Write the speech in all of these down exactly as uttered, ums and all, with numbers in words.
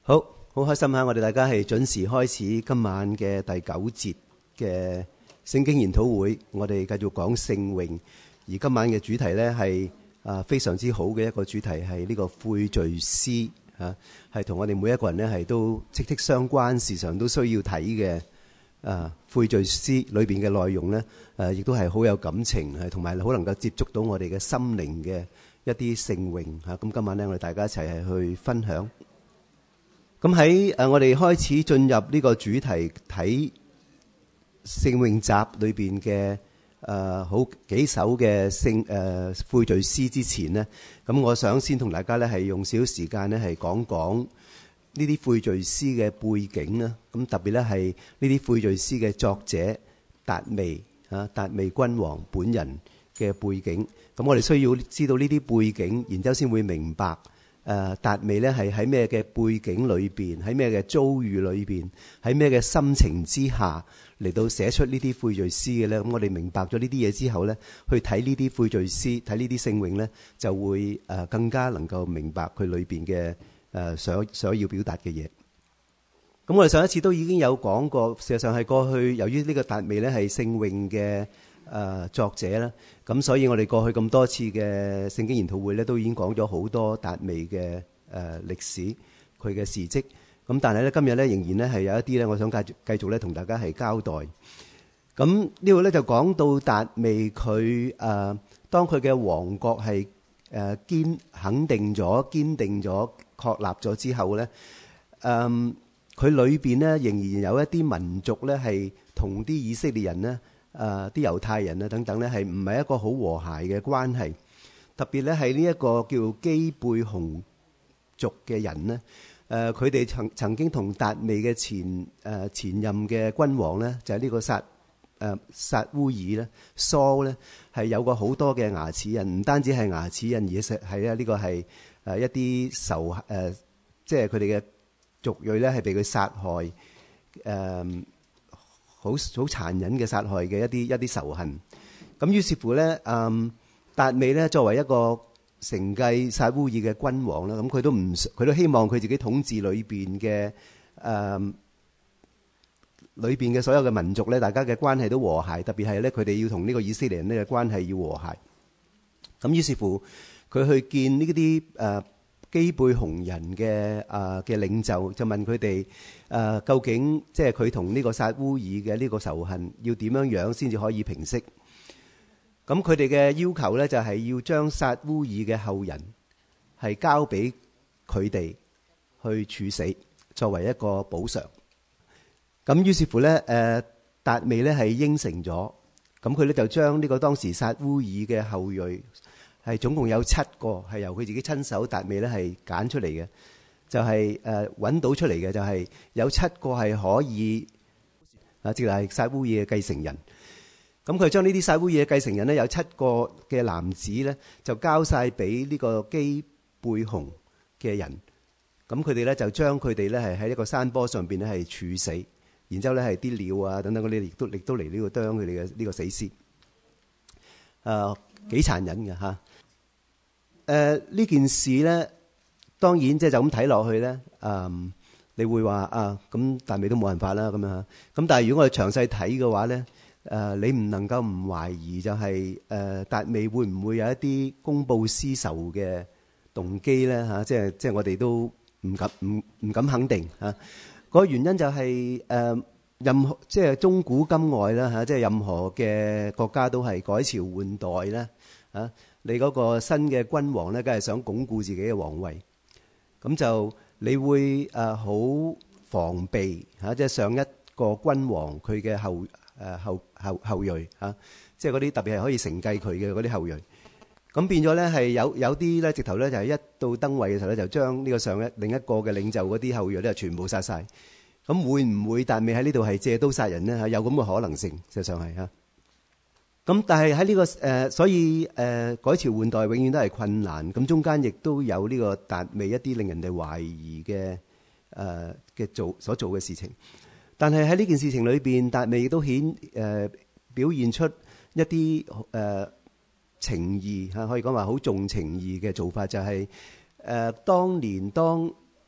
好好開心吓，我哋大家係準時開始今晚嘅第九節嘅聖經研討會。我哋繼續講聖詠，而今晚嘅主題呢係啊非常之好嘅一個主題，係呢個悔罪詩吓，係同我哋每一個人呢係都息息相關，時常都需要睇嘅啊悔罪詩裏邊嘅內容呢，誒亦都係好有感情，係同埋好能夠接觸到我哋嘅心靈嘅一啲聖詠吓。咁今晚呢，我哋大家一齊係去分享。咁喺誒我哋開始進入呢個主題睇聖詠集裏邊嘅誒好幾首嘅聖誒悔罪詩之前呢，咁我想先同大家咧係用少少時間咧係講講呢啲悔罪詩嘅背景啦。咁特別咧係呢啲悔罪詩嘅作者達味啊，達味君王本人嘅背景。咁我哋需要知道呢啲背景，然之後先會明白。誒達味咧係喺咩嘅背景裏邊，喺咩嘅遭遇裏邊，喺咩嘅心情之下嚟到寫出呢啲悔罪詩嘅咧？咁我哋明白咗呢啲嘢之後咧，去睇呢啲悔罪詩，睇呢啲聖詠咧，就會誒更加能夠明白佢裏邊嘅誒想想要表達嘅嘢。咁我哋上一次都已經有講過，事實上係過去由於呢個達味咧係聖詠嘅誒作者啦，咁所以我哋過去咁多次嘅聖經研討會咧，都已經講咗好多達味嘅誒歷史，佢嘅事蹟。咁但係咧今日咧仍然咧係有一啲咧，我想繼續繼續咧同大家係交代。咁呢度咧就講到達味佢誒，當佢嘅王國係誒堅肯定咗、堅定咗、確立咗之後咧，誒佢裏邊咧仍然有一啲民族咧係同啲以色列人咧。誒啲、呃、猶太人啊等等咧，係唔係一個好和諧嘅關係？特別咧係呢一個叫基貝熊族嘅人呢，誒佢哋曾曾經同達味嘅前誒、呃、前任嘅君王咧，就係、是、呢個撒誒、呃、撒烏耳咧，蘇咧係有過好多嘅牙齒印，唔單止係牙齒印，而係係啊呢個係誒一啲仇誒，即係佢哋嘅族裔咧係被佢殺害誒。呃好好殘忍嘅殺害嘅一啲一啲仇恨，咁於是乎咧，嗯，達味咧作為一個承繼撒烏耳嘅君王啦，咁佢都唔佢都希望佢自己統治裏邊嘅誒裏邊嘅所有嘅民族咧，大家嘅關係都和諧，特別係咧佢哋要同呢個以色列人呢嘅關係要和諧。咁於是乎佢去見呢啲誒基貝熊人嘅誒嘅領袖，就問佢哋誒究竟即係佢同呢個撒烏耳嘅呢個仇恨要點樣樣先至可以平息？咁佢哋嘅要求咧就係要將撒烏耳嘅後人係交俾佢哋去處死，作為一個補償。咁於是乎咧，誒達味咧係應承咗，咁佢咧就將呢個當時撒烏耳嘅後裔。係總共有七個係由佢自己親手達味咧係揀出嚟嘅，就係誒揾到出嚟嘅就係有七個係可以啊，即係撒烏耳嘅繼承人。咁佢將呢啲撒烏耳嘅繼承人咧，有七個嘅男子咧，就交晒俾呢個基貝熊嘅人。咁佢哋咧就將佢哋咧係喺一個山坡上邊咧係處死，然之後咧係啲鳥啊等等嗰啲亦都亦都嚟呢個啄佢哋嘅呢個死屍。誒幾殘忍嘅嚇。誒呢、呃、件事咧，當然即係就咁睇落去咧，誒、嗯，你會話啊，咁達味都冇辦法啦咁樣。咁但係如果我哋詳細睇嘅話咧，誒、呃，你唔能夠唔懷疑就係、是、誒、呃、達味會唔會有一啲公報私仇嘅動機咧嚇？即係即係我哋都唔敢唔唔敢肯定嚇。個、啊、原因就係、是、誒、呃、任何即係中古今外啦嚇，即係任何嘅國家都係改朝換代啦嚇。啊你嗰個新嘅君王咧，梗係想鞏固自己嘅皇位，咁就你會誒好防備嚇，即係上一個君王佢嘅後誒後後後裔嚇，即係嗰啲特別係可以承繼佢嘅嗰啲後裔。咁變咗咧係有有啲咧直頭咧就係一到登位嘅時候咧，就將呢個上一另一個嘅領袖嗰啲後裔咧全部殺曬。咁會唔會達味喺呢度係借刀殺人咧嚇？有咁嘅可能性，實際上係嚇。咁但係喺呢個誒、呃，所以誒、呃、改朝換代永遠都係困難。咁中間亦都有呢個達味一啲令人哋懷疑嘅誒嘅做所做嘅事情。但係喺呢件事情裏邊，達味亦都顯誒、呃、表現出一啲誒、呃、情義嚇，可以講話好重情義嘅做法，就係、是、誒、呃、當年當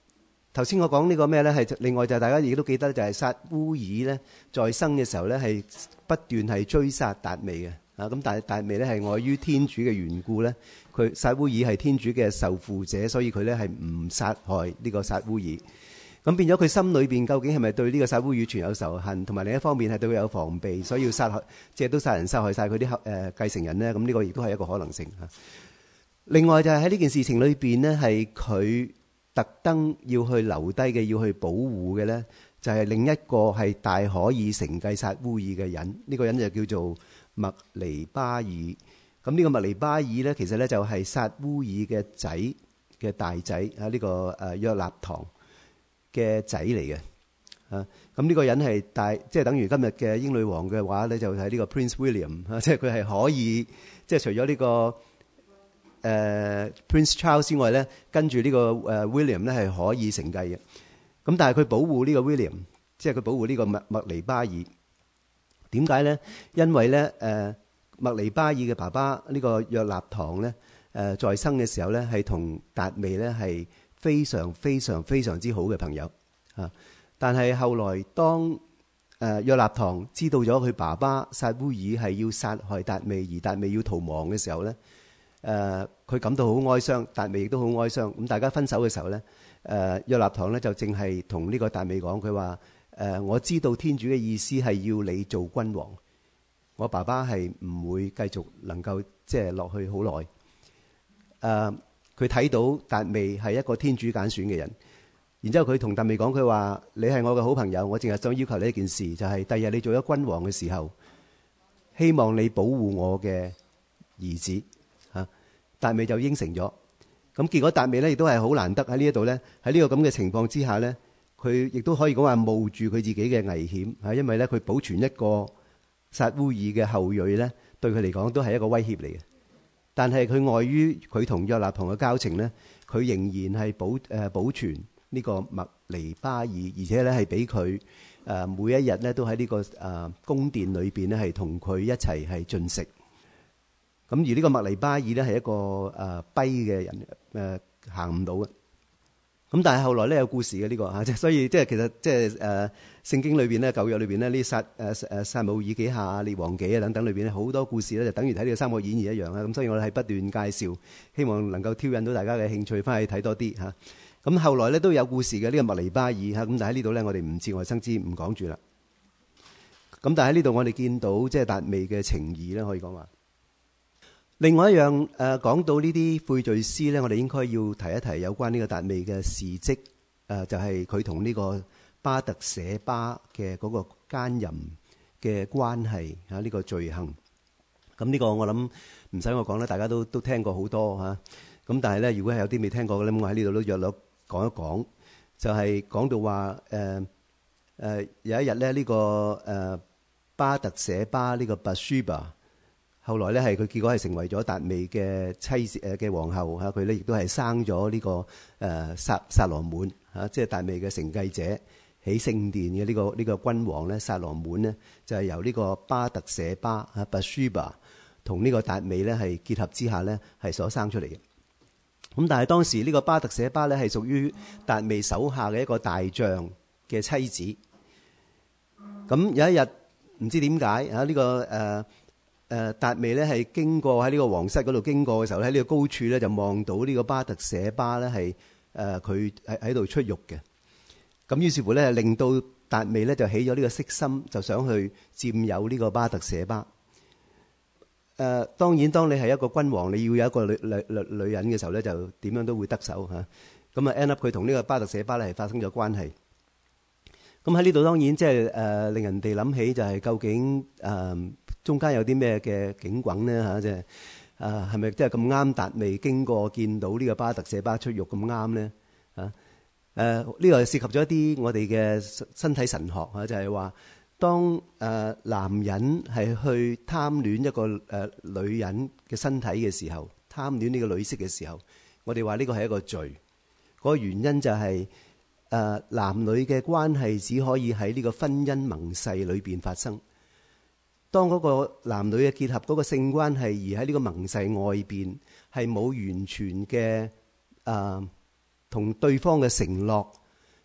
頭先我講呢個咩咧？係另外就係大家亦都記得，就係撒烏耳咧在生嘅時候咧，係不斷係追殺達味嘅啊。咁但係達味咧係礙於天主嘅緣故咧，佢撒烏耳係天主嘅受傅者，所以佢咧係唔殺害呢個撒烏耳。咁變咗佢心裏邊究竟係咪對呢個撒烏耳存有仇恨，同埋另一方面係對佢有防備，所以要殺害，即係都殺人殺害晒佢啲誒繼承人咧？咁呢個亦都係一個可能性嚇。另外就係喺呢件事情裏邊呢，係佢特登要去留低嘅，要去保護嘅咧，就係另一個係大可以承繼撒烏耳嘅人。呢、這個人就叫做麥尼巴爾。咁呢個麥尼巴爾咧，其實咧就係撒烏耳嘅仔嘅大仔啊，呢、這個誒約納堂嘅仔嚟嘅啊。咁呢個人係大，即係等於今日嘅英女王嘅話咧，就係呢個 Prince William 啊，即係佢係可以，即係除咗呢個。誒、uh, Prince Charles 之外咧，跟住呢個誒 William 咧係可以承繼嘅。咁但係佢保護呢個 William，即係佢保護呢個麥麥尼巴爾。點解咧？因為咧誒麥尼巴爾嘅爸爸呢個約納堂咧誒在生嘅時候咧係同達味咧係非常非常非常之好嘅朋友啊。但係後來當誒約納堂知道咗佢爸爸撒烏耳係要殺害達味，而達味要逃亡嘅時候咧。誒、呃，佢感到好哀傷，達味亦都好哀傷。咁大家分手嘅時候咧，誒、呃、約納堂咧就正係同呢個達味講，佢話誒我知道天主嘅意思係要你做君王，我爸爸係唔會繼續能夠即係落去好耐。誒、呃，佢睇到達味係一個天主揀選嘅人，然之後佢同達味講，佢話你係我嘅好朋友，我淨係想要求你一件事，就係第日你做咗君王嘅時候，希望你保護我嘅兒子。達味就應承咗，咁結果達味咧亦都係好難得喺呢一度咧，喺呢個咁嘅情況之下咧，佢亦都可以講話冒住佢自己嘅危險嚇，因為咧佢保存一個撒烏耳嘅後裔咧，對佢嚟講都係一個威脅嚟嘅。但係佢礙於佢同約納堂嘅交情咧，佢仍然係保誒保存呢個麥尼巴爾，而且咧係俾佢誒每一日咧都喺呢個誒宮殿裏邊咧係同佢一齊係進食。咁而呢個麥尼巴爾咧係一個誒跛嘅人，誒行唔到嘅。咁但係後來咧有故事嘅呢、這個嚇，即係所以即係其實即係誒聖經裏邊咧舊約裏邊咧呢撒誒誒撒母耳記下、列王紀啊等等裏邊咧好多故事咧就等於睇呢個三國演義一樣啦。咁所以我哋係不斷介紹，希望能夠挑引到大家嘅興趣，翻去睇多啲嚇。咁後來咧都有故事嘅呢、這個麥尼巴爾嚇，咁但係呢度咧我哋唔節外生枝唔講住啦。咁但係喺呢度我哋見到即係達味嘅情義咧，可以講話。另外一樣誒、呃、講到呢啲悔罪詩咧，我哋應該要提一提有關呢個達味嘅事蹟，誒、呃、就係佢同呢個巴特舍巴嘅嗰個奸淫嘅關係嚇，呢、啊這個罪行。咁呢個我諗唔使我講啦，大家都都聽過好多嚇。咁、啊、但係咧，如果係有啲未聽過嘅咧，我喺呢度都約略講一講，就係、是、講到話誒誒有一日咧，呢、這個誒、呃、巴特舍巴呢個拔書巴。後來咧係佢結果係成為咗達味嘅妻子誒嘅皇后嚇，佢咧亦都係生咗呢、這個誒、呃、撒撒羅滿嚇，即係達味嘅承繼者起聖殿嘅呢、這個呢、這個君王咧，撒羅滿呢，就係、是、由呢個巴特舍巴嚇拔書巴同呢個達味咧係結合之下咧係所生出嚟嘅。咁但係當時呢個巴特舍巴咧係屬於達味手下嘅一個大將嘅妻子。咁有一日唔知點解嚇呢個誒。呃誒達味咧係經過喺呢個皇室嗰度經過嘅時候咧，喺呢個高處咧就望到呢個巴特舍巴咧係誒佢喺喺度出浴嘅。咁於是乎咧令到達味咧就起咗呢個色心，就想去佔有呢個巴特舍巴。誒、呃、當然當你係一個君王，你要有一個女女女女人嘅時候咧，就點樣都會得手嚇。咁啊 end up 佢同呢個巴特舍巴咧係發生咗關係。咁喺呢度當然即係誒令人哋諗起就係究竟誒。呃中間有啲咩嘅景轟咧嚇，即係啊係咪即係咁啱達味經過見到呢個巴特舍巴出浴咁啱咧嚇？誒呢個涉及咗一啲我哋嘅身體神學嚇，就係話當誒男人係去貪戀一個誒女人嘅身體嘅時候，貪戀呢個女色嘅時候，我哋話呢個係一個罪。嗰個原因就係誒男女嘅關係只可以喺呢個婚姻盟誓裏邊發生。當嗰個男女嘅結合嗰個性關係，而喺呢個盟誓外邊係冇完全嘅誒同對方嘅承諾，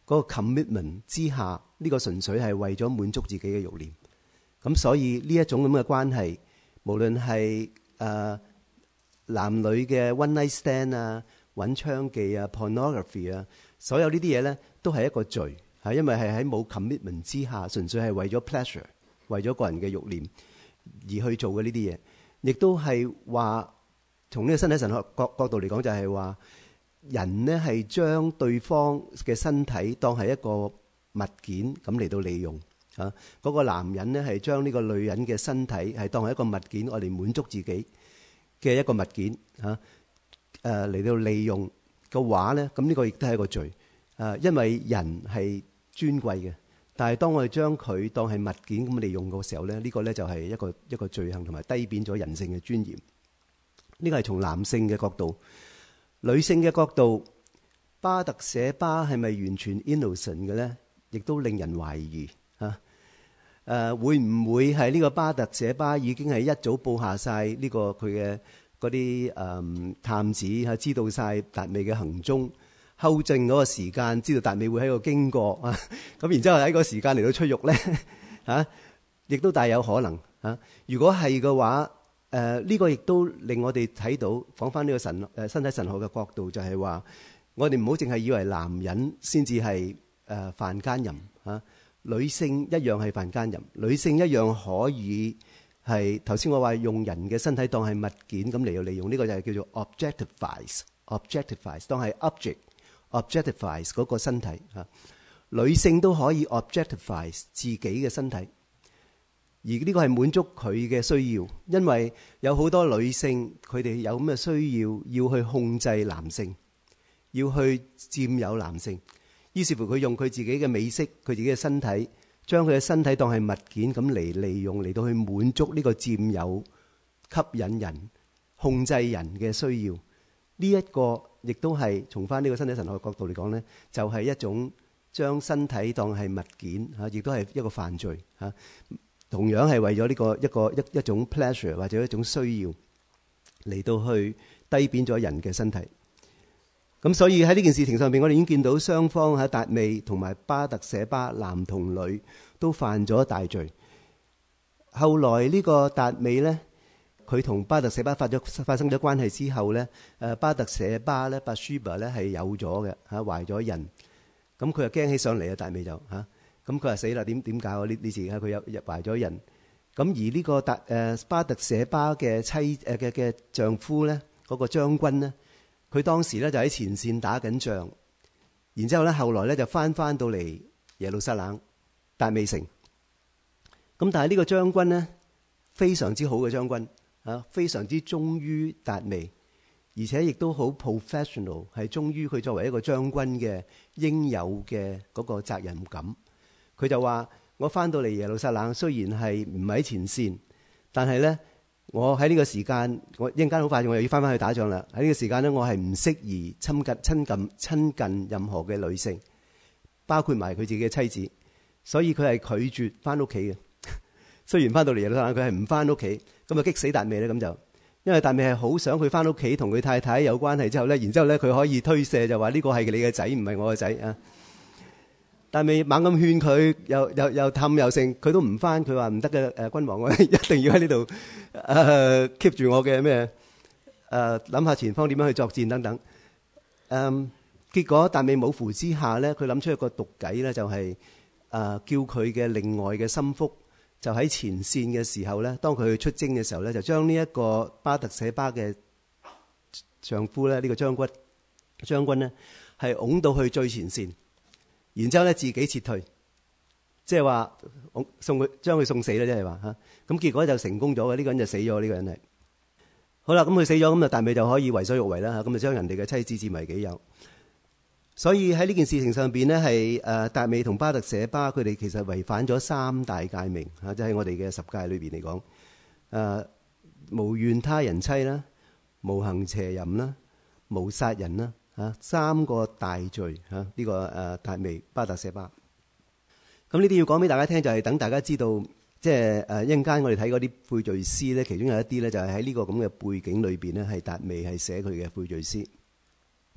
嗰個 commitment 之下，呢個純粹係為咗滿足自己嘅慾念。咁所以呢一種咁嘅關係，無論係誒男女嘅 one night stand 啊、揾娼妓啊、pornography 啊，所有呢啲嘢咧都係一個罪，係因為係喺冇 commitment 之下，純粹係為咗 pleasure， 為咗個人嘅慾念而去做嘅呢啲嘢，亦都係話從呢個身體神學角角度嚟講，就係話人呢係將對方嘅身體當係一個物件咁嚟到利用啊。嗰個男人呢係將呢個女人嘅身體係當係一個物件，我哋滿足自己嘅一個物件啊。誒嚟到利用嘅話咧，咁呢個亦都係一個罪誒，因為人係尊貴嘅，但係當我哋將佢當係物件咁利用嘅時候咧，呢個咧就係一個一個罪行，同埋低貶咗人性嘅尊嚴。呢個係從男性嘅角度。女性嘅角度，巴特舍巴係咪完全 innocent 嘅咧？亦都令人懷疑啊！誒，會唔會係呢個巴特舍巴已經係一早佈下晒呢個佢嘅嗰啲誒探子嚇，知道晒達味嘅行蹤，睺正嗰個時間，知道達味會喺度經過啊！咁然之後喺個時間嚟到出獄咧嚇，亦都大有可能嚇。如果係嘅話，誒、呃、呢、這個亦都令我哋睇到，講翻呢個神誒身體神學嘅角度，就係話我哋唔好淨係以為男人先至係誒犯奸淫嚇，女性一樣係犯奸淫，女性一樣可以係頭先我話用人嘅身體當係物件咁嚟到利用，呢、這個就係叫做 objectifies，objectifies 當係 object，objectifies 嗰個身體嚇，女性都可以 objectifies 自己嘅身體。而呢個係滿足佢嘅需要，因為有好多女性佢哋有咁嘅需要，要去控制男性，要去佔有男性，於是乎佢用佢自己嘅美色，佢自己嘅身體，將佢嘅身體當係物件咁嚟利用，嚟到去滿足呢個佔有、吸引人、控制人嘅需要。呢一個亦都係從翻呢個身體神學嘅角度嚟講咧，就係一種將身體當係物件嚇，亦都係一個犯罪嚇。同樣係為咗呢個一個一一種 pleasure 或者一種需要嚟到去低貶咗人嘅身體。咁所以喺呢件事情上邊，我哋已經見到雙方喺達味同埋巴特舍巴男同女都犯咗大罪。後來呢個達味咧，佢同巴特舍巴發咗發生咗關係之後咧，誒巴特舍巴咧，巴舒巴咧係有咗嘅嚇，懷咗孕。咁佢又驚起上嚟啊，達味就嚇。咁佢話死啦，點點搞啊？呢呢次啊，佢有入懷咗人。咁而呢個達誒巴特舍巴嘅妻誒嘅嘅丈夫咧，嗰個將軍咧，佢當時咧就喺前線打緊仗，然之後咧後來咧就翻翻到嚟耶路撒冷達味城。咁但係呢個將軍咧非常之好嘅將軍啊，非常之忠於達味，而且亦都好 professional， 係忠於佢作為一個將軍嘅應有嘅嗰個責任感。佢就話：我翻到嚟耶路撒冷，雖然係唔喺前線，但係咧，我喺呢個時間，我一陣間好快，我又要翻翻去打仗啦。喺呢個時間咧，我係唔適宜親近親近親近任何嘅女性，包括埋佢自己嘅妻子。所以佢係拒絕翻屋企嘅。雖然翻到嚟耶路撒冷，佢係唔翻屋企，咁啊激死達味咧咁就，因為達味係好想佢翻屋企同佢太太有關係之後咧，然之後咧佢可以推卸就話呢個係你嘅仔，唔係我嘅仔啊。但係猛咁勸佢，又又又氹又剩，佢都唔翻。佢話唔得嘅，誒君王，我一定要喺呢度誒 keep 住我嘅咩誒諗下前方點樣去作戰等等。誒結果達味冇符之下咧，佢諗出一個毒計咧，就係誒叫佢嘅另外嘅心腹就喺前線嘅時候咧，當佢去出征嘅時候咧，就將呢一個巴特舍巴嘅丈夫咧，呢個將軍將軍咧係擁到去最前線。然之後咧，自己撤退，即係話送佢將佢送死啦，即係話嚇。咁結果就成功咗嘅，呢、這個人就死咗。呢、這個人係好啦，咁佢死咗，咁啊達味就可以為所欲為啦嚇。咁就將人哋嘅妻子佔為己有。所以喺呢件事情上邊呢，係誒達味同巴特舍巴佢哋其實違反咗三大誡命嚇，即係我哋嘅十誡裏邊嚟講，誒、呃、無怨他人妻啦，無行邪淫啦，無殺人啦。啊，三個大罪嚇，呢、這個誒達味巴特舍巴。咁呢啲要講俾大家聽，就係、是、等大家知道，即係誒一陣間我哋睇嗰啲悔罪詩咧，其中有一啲咧就係喺呢個咁嘅背景裏邊咧，係達味係寫佢嘅悔罪詩。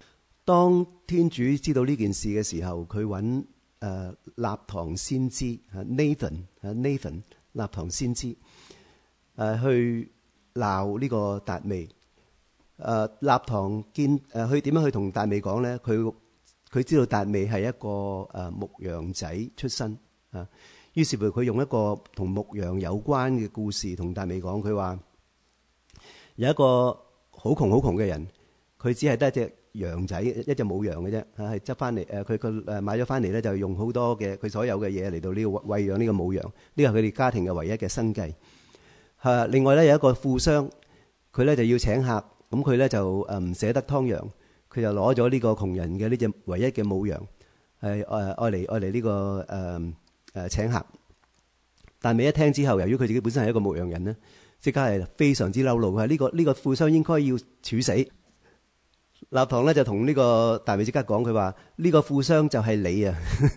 當天主知道呢件事嘅時候，佢揾誒納堂先知啊 Nathan 啊 Nathan 納堂先知誒、呃、去鬧呢個達味。誒納堂見誒去點樣去同達味講咧？佢佢知道達味係一個誒牧羊仔出身啊，於是乎佢用一個同牧羊有關嘅故事同達味講。佢話有一個好窮好窮嘅人，佢只係得一隻羊仔，一隻母羊嘅啫，嚇係執翻嚟誒。佢佢誒買咗翻嚟咧，就用好多嘅佢所有嘅嘢嚟到呢個餵養呢個母羊，呢個係佢哋家庭嘅唯一嘅生計。嚇，另外咧有一個富商，佢咧就要請客。咁佢咧就誒唔捨得劏羊，佢就攞咗呢個窮人嘅呢隻唯一嘅母羊，係誒愛嚟愛嚟呢個誒誒請客。但係一聽之後，由於佢自己本身係一個牧羊人咧，即刻係非常之嬲怒，佢話呢個呢個富商應該要處死。納堂咧就同呢個達味即刻講，佢話呢個富商就係你啊！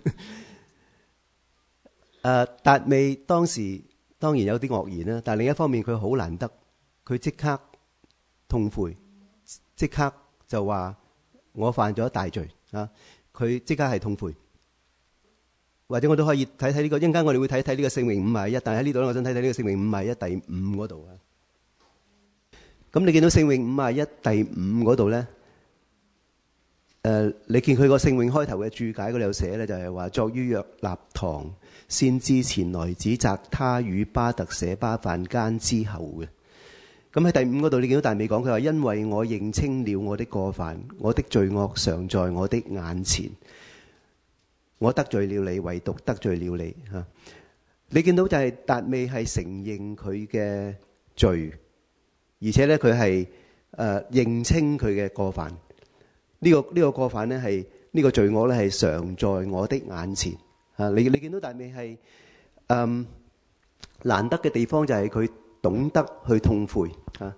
誒達味當時當然有啲愕然啦，但係另一方面佢好難得，佢即刻痛悔，即刻就話我犯咗大罪啊！佢即刻係痛悔，或者我都可以睇睇呢個，一陣間我哋會睇睇呢個聖詠五十一，但係喺呢度咧，我想睇睇呢個聖詠五十一第五嗰度啊。咁你見到聖詠五十一第五嗰度咧，誒，你見佢個聖詠開頭嘅注解嗰度有寫咧，就係話作於約納堂先知前來指責他與巴特舍巴犯奸之後嘅。咁喺第五嗰度，你見到達味講，佢話因為我認清了我的過犯，我的罪惡常在我的眼前，我得罪了你，唯獨得罪了你嚇。你見到就係達味係承認佢嘅罪，而且咧佢係誒認清佢嘅過犯。呢個呢個過犯咧係呢個罪惡咧係常在我的眼前嚇。你你見到達味係誒難得嘅地方就係佢懂得去痛悔啊！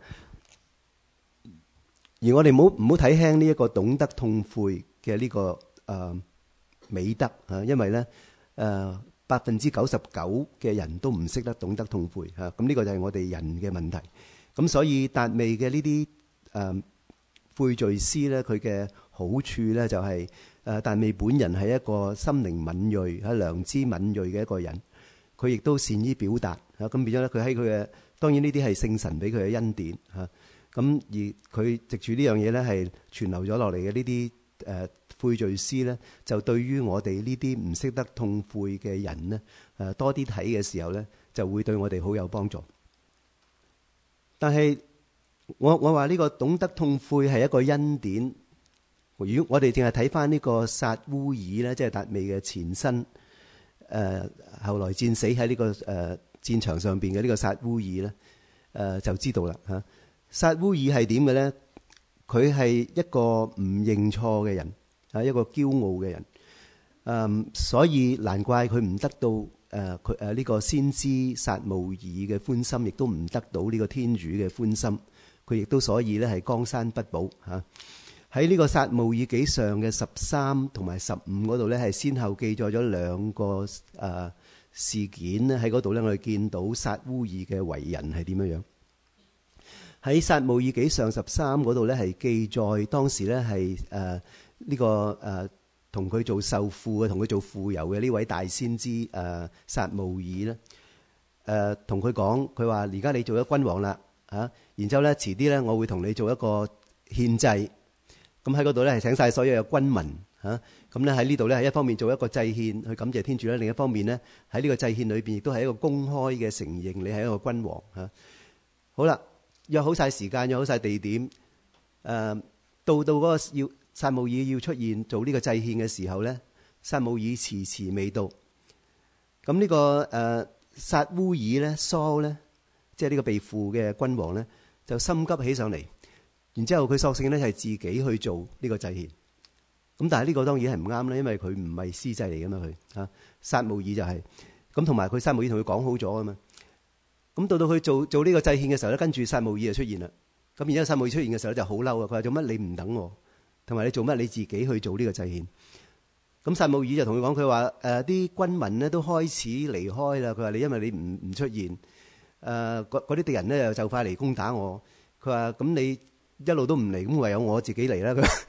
而我哋唔好唔好睇輕呢一個懂得痛悔嘅呢個誒美德啊，因為咧誒百分之九十九嘅人都唔識得懂得痛悔嚇，咁呢個就係我哋人嘅問題。咁所以達味嘅呢啲誒悔罪詩咧，佢嘅好處咧就係誒達味本人係一個心靈敏鋭、係良知敏鋭嘅一個人，佢亦都善於表達嚇，咁變咗咧佢喺佢嘅。當然呢啲係聖神俾佢嘅恩典嚇，咁而佢藉住呢樣嘢咧係傳流咗落嚟嘅呢啲誒悔罪詩咧，就對於我哋呢啲唔識得痛悔嘅人咧誒多啲睇嘅時候咧，就會對我哋好有幫助。但係我我話呢個懂得痛悔係一個恩典。如果我哋淨係睇翻呢個撒烏耳咧，即係達味嘅前身，誒後來戰死喺呢個誒戰場上邊嘅呢個撒烏耳咧，誒就知道啦嚇。撒烏耳係點嘅咧？佢係一個唔認錯嘅人，啊一個驕傲嘅人，誒所以難怪佢唔得到誒佢誒呢個先知撒慕爾嘅歡心，亦都唔得到呢個天主嘅歡心。佢亦都所以咧係江山不保嚇。喺呢個撒慕爾紀上嘅十三同埋十五嗰度咧，係先後記載咗兩個誒事件咧，喺嗰度咧，我哋見到撒烏耳嘅為人係點樣樣。喺撒慕爾紀上十三嗰度咧，係記載當時咧係誒呢個誒同佢做受傅嘅，同佢做傅油嘅呢位大先知誒撒慕爾咧，誒同佢講，佢話而家你做咗君王啦嚇，然之後咧遲啲咧我會同你做一個獻祭。咁喺嗰度咧係請晒所有嘅軍民嚇，咁咧喺呢度咧係一方面做一個祭獻去感謝天主咧，另一方面咧喺呢個祭獻裏邊亦都係一個公開嘅承認你係一個君王嚇。好啦，約好晒時間，約好晒地點，誒到到嗰個要撒慕爾要出現做呢個祭獻嘅時候咧，撒慕爾遲遲未到。咁呢個誒撒烏耳咧，蘇咧，即係呢個被俘嘅君王咧，就心急起上嚟。然之後佢索性咧係自己去做呢個祭獻，咁但係呢個當然係唔啱啦，因為佢唔係司祭嚟噶嘛，佢嚇撒慕爾就係咁，同埋佢撒慕爾同佢講好咗啊嘛。咁到到佢做做呢個祭獻嘅時候咧，跟住撒慕爾就出現啦。咁然之後撒慕爾出現嘅時候咧就好嬲啊！佢話做乜你唔等我，同埋你做乜你自己去做呢個祭獻？咁撒慕爾就同佢講，佢話誒啲軍民咧都開始離開啦。佢話你因為你唔唔出現，誒嗰嗰啲敵人咧又就快嚟攻打我。佢話咁你一路都唔嚟，咁唯有我自己嚟啦。佢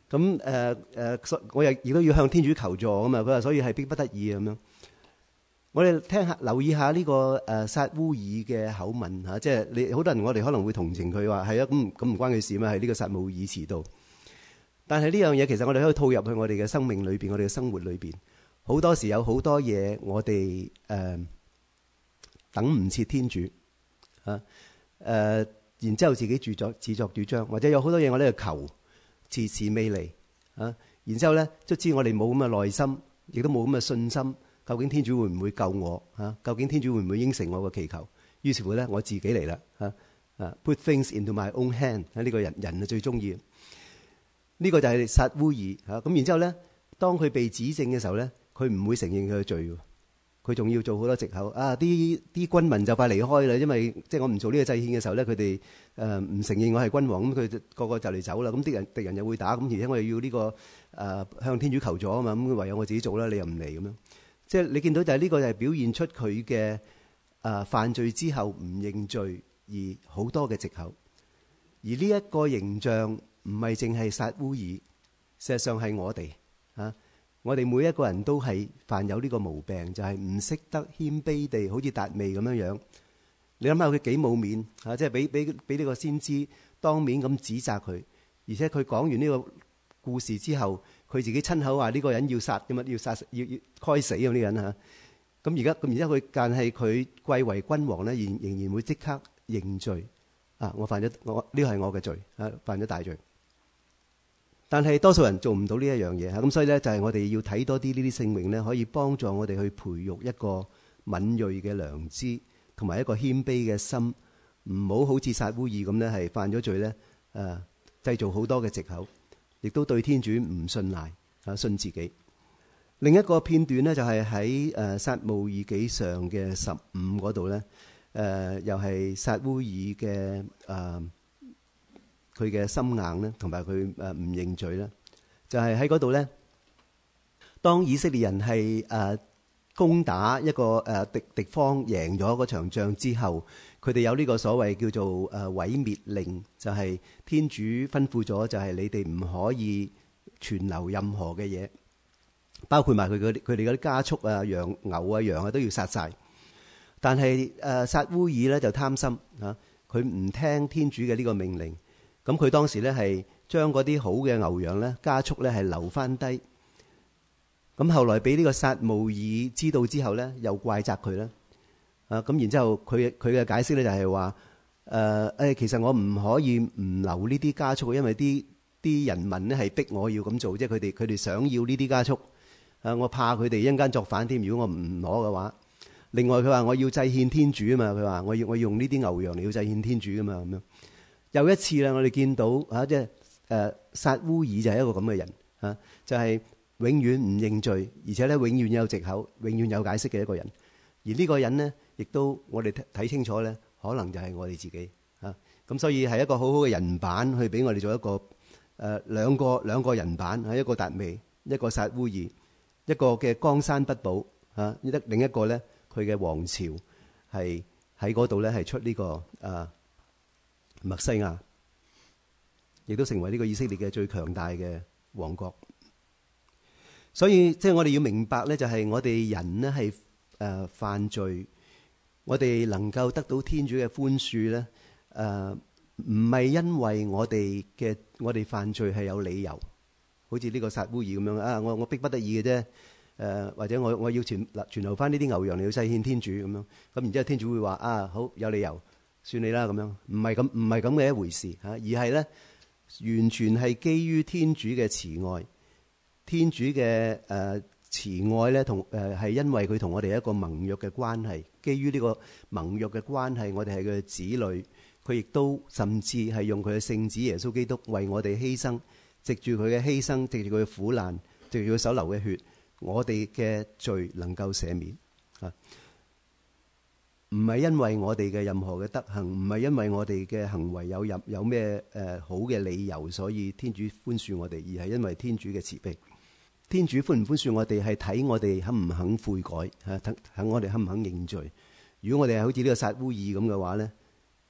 咁誒誒，我亦亦都要向天主求助啊嘛。佢話所以係逼不得已咁樣。我哋聽下留意下呢個誒撒烏耳嘅口吻嚇，即係你好多人我哋可能會同情佢話係啊，咁咁唔關佢事嘛，係呢個撒母耳遲到。但係呢樣嘢其實我哋可以套入去我哋嘅生命裏邊，我哋嘅生活裏邊，好多時有好多嘢我哋誒、呃、等唔切天主啊誒、呃，然之後自己自作自作主張，或者有好多嘢我哋去求，遲遲未嚟啊。然之後咧，卒之我哋冇咁嘅耐心，亦都冇咁嘅信心。究竟天主會唔會救我啊？究竟天主會唔會應承我個祈求？於是乎咧，我自己嚟啦啊啊 ！Put things into my own hand 啊！呢個人人係最中意。呢個就係撒烏耳嚇，咁然之後咧，當佢被指證嘅時候咧，佢唔會承認佢嘅罪，佢仲要做好多藉口啊！啲啲軍民就快離開啦，因為即係我唔做呢個祭獻嘅時候咧，佢哋誒唔承認我係君王，咁佢個個就嚟走啦，咁啲人敵人又會打，咁而且我又要呢個誒向天主求助啊嘛，咁唯有我自己做啦，你又唔嚟咁樣，即係你見到就係呢個就係表現出佢嘅誒犯罪之後唔認罪而好多嘅藉口，而呢一個形象。唔係淨係撒烏耳，事實上係我哋啊！我哋每一個人都係犯有呢個毛病，就係唔識得謙卑地，好似達味咁樣樣。你諗下佢幾冇面啊！即係俾俾俾呢個先知當面咁指責佢，而且佢講完呢個故事之後，佢自己親口話呢個人要殺咁啊，要殺要要該死咁呢個人嚇。咁而家咁，而家佢但係佢貴為君王咧，仍仍然會即刻認罪啊！我犯咗我呢個係我嘅罪啊，犯咗大罪。但係多數人做唔到呢一樣嘢嚇，咁所以咧就係我哋要睇多啲呢啲聖詠咧，可以幫助我哋去培育一個敏銳嘅良知，同埋一個謙卑嘅心，唔好好似撒烏耳咁咧，係犯咗罪咧，誒製造好多嘅藉口，亦都對天主唔信賴啊，信自己。另一個片段咧就係喺誒撒慕爾紀上嘅十五嗰度咧，誒又係撒烏耳嘅誒。佢嘅心硬咧，同埋佢誒唔認罪咧，就係喺嗰度咧。當以色列人係誒、呃、攻打一個誒、呃、敵敵方贏咗嗰場仗之後，佢哋有呢個所謂叫做誒、呃、毀滅令，就係、是、天主吩咐咗，就係你哋唔可以存留任何嘅嘢，包括埋佢嗰啲佢哋嗰啲家畜啊、羊牛啊、羊啊都要殺晒。但係誒撒烏耳咧就貪心啊，佢唔聽天主嘅呢個命令。咁佢當時咧係將嗰啲好嘅牛羊咧家畜咧係留翻低。咁後來俾呢個撒慕爾知道之後咧，又怪責佢啦。啊，咁然之後佢佢嘅解釋咧就係話誒誒，其實我唔可以唔留呢啲家畜，因為啲啲人民咧係逼我要咁做，即係佢哋佢哋想要呢啲家畜。啊，我怕佢哋一陣間作反添，如果我唔攞嘅話。另外佢話我要祭獻天主啊嘛，佢話我要我要用呢啲牛羊嚟要祭獻天主啊嘛，咁樣。又一次啦，我哋見到嚇，即係誒撒烏耳就係一個咁嘅人嚇，就係、是、永遠唔認罪，而且咧永遠有藉口，永遠有解釋嘅一個人。而呢個人呢，亦都我哋睇清楚咧，可能就係我哋自己嚇。咁所以係一個好好嘅人版，去俾我哋做一個誒、呃、兩個兩個人版嚇，一個達味，一個撒烏耳，一個嘅江山不保嚇，一另一個咧佢嘅王朝係喺嗰度咧係出呢、這個誒。呃默西亞亦都成為呢個以色列嘅最強大嘅王國，所以即係我哋要明白咧，就係我哋人呢係誒犯罪，我哋能夠得到天主嘅寬恕咧，誒唔係因為我哋嘅我哋犯罪係有理由，好似呢個撒烏耳咁樣啊，我我逼不得已嘅啫，誒或者我我要存存留翻呢啲牛羊嚟要祭獻天主咁樣，咁然之後天主會話啊，好有理由。算你啦，咁樣唔係咁唔係咁嘅一回事嚇，而係咧完全係基於天主嘅慈愛，天主嘅誒、呃、慈愛咧同誒係因為佢同我哋一個盟約嘅關係，基於呢個盟約嘅關係，我哋係佢嘅子女，佢亦都甚至係用佢嘅聖子耶穌基督為我哋犧牲，藉住佢嘅犧牲，藉住佢嘅苦難，藉住佢手流嘅血，我哋嘅罪能夠赦免啊！唔係因為我哋嘅任何嘅德行，唔係因為我哋嘅行為有任有咩誒好嘅理由，所以天主寬恕我哋，而係因為天主嘅慈悲。天主寬唔寬恕我哋，係睇我哋肯唔肯悔改嚇，睇睇我哋肯唔肯認罪。如果我哋係好似呢個撒烏耳咁嘅話咧，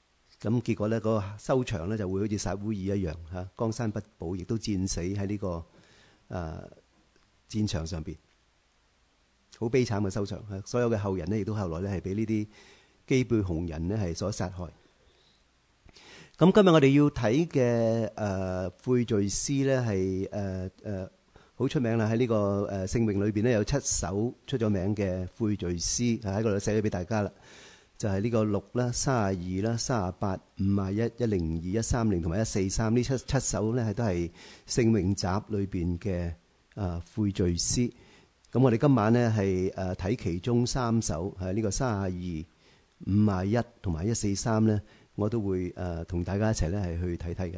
咁結果咧，嗰個收場咧就會好似撒烏耳一樣嚇，江山不保，亦都戰死喺呢個誒戰場上邊，好悲慘嘅收場嚇。所有嘅後人咧，亦都後來咧係俾呢啲基貝紅人咧係所殺害。咁今日我哋要睇嘅誒悔罪詩咧係誒誒好出名啦，喺呢個誒聖詠裏邊咧有七首出咗名嘅悔罪詩，喺嗰度寫咗俾大家啦。就係呢個六啦、三十二啦、三十八、五十一、一零二、一三零同埋一四三呢七七首咧，係都係聖詠集裏邊嘅誒悔罪詩。咁我哋今晚咧係誒睇其中三首，係呢個三十二、五十一同埋一四三咧，我都會誒同大家一齊咧係去睇睇嘅。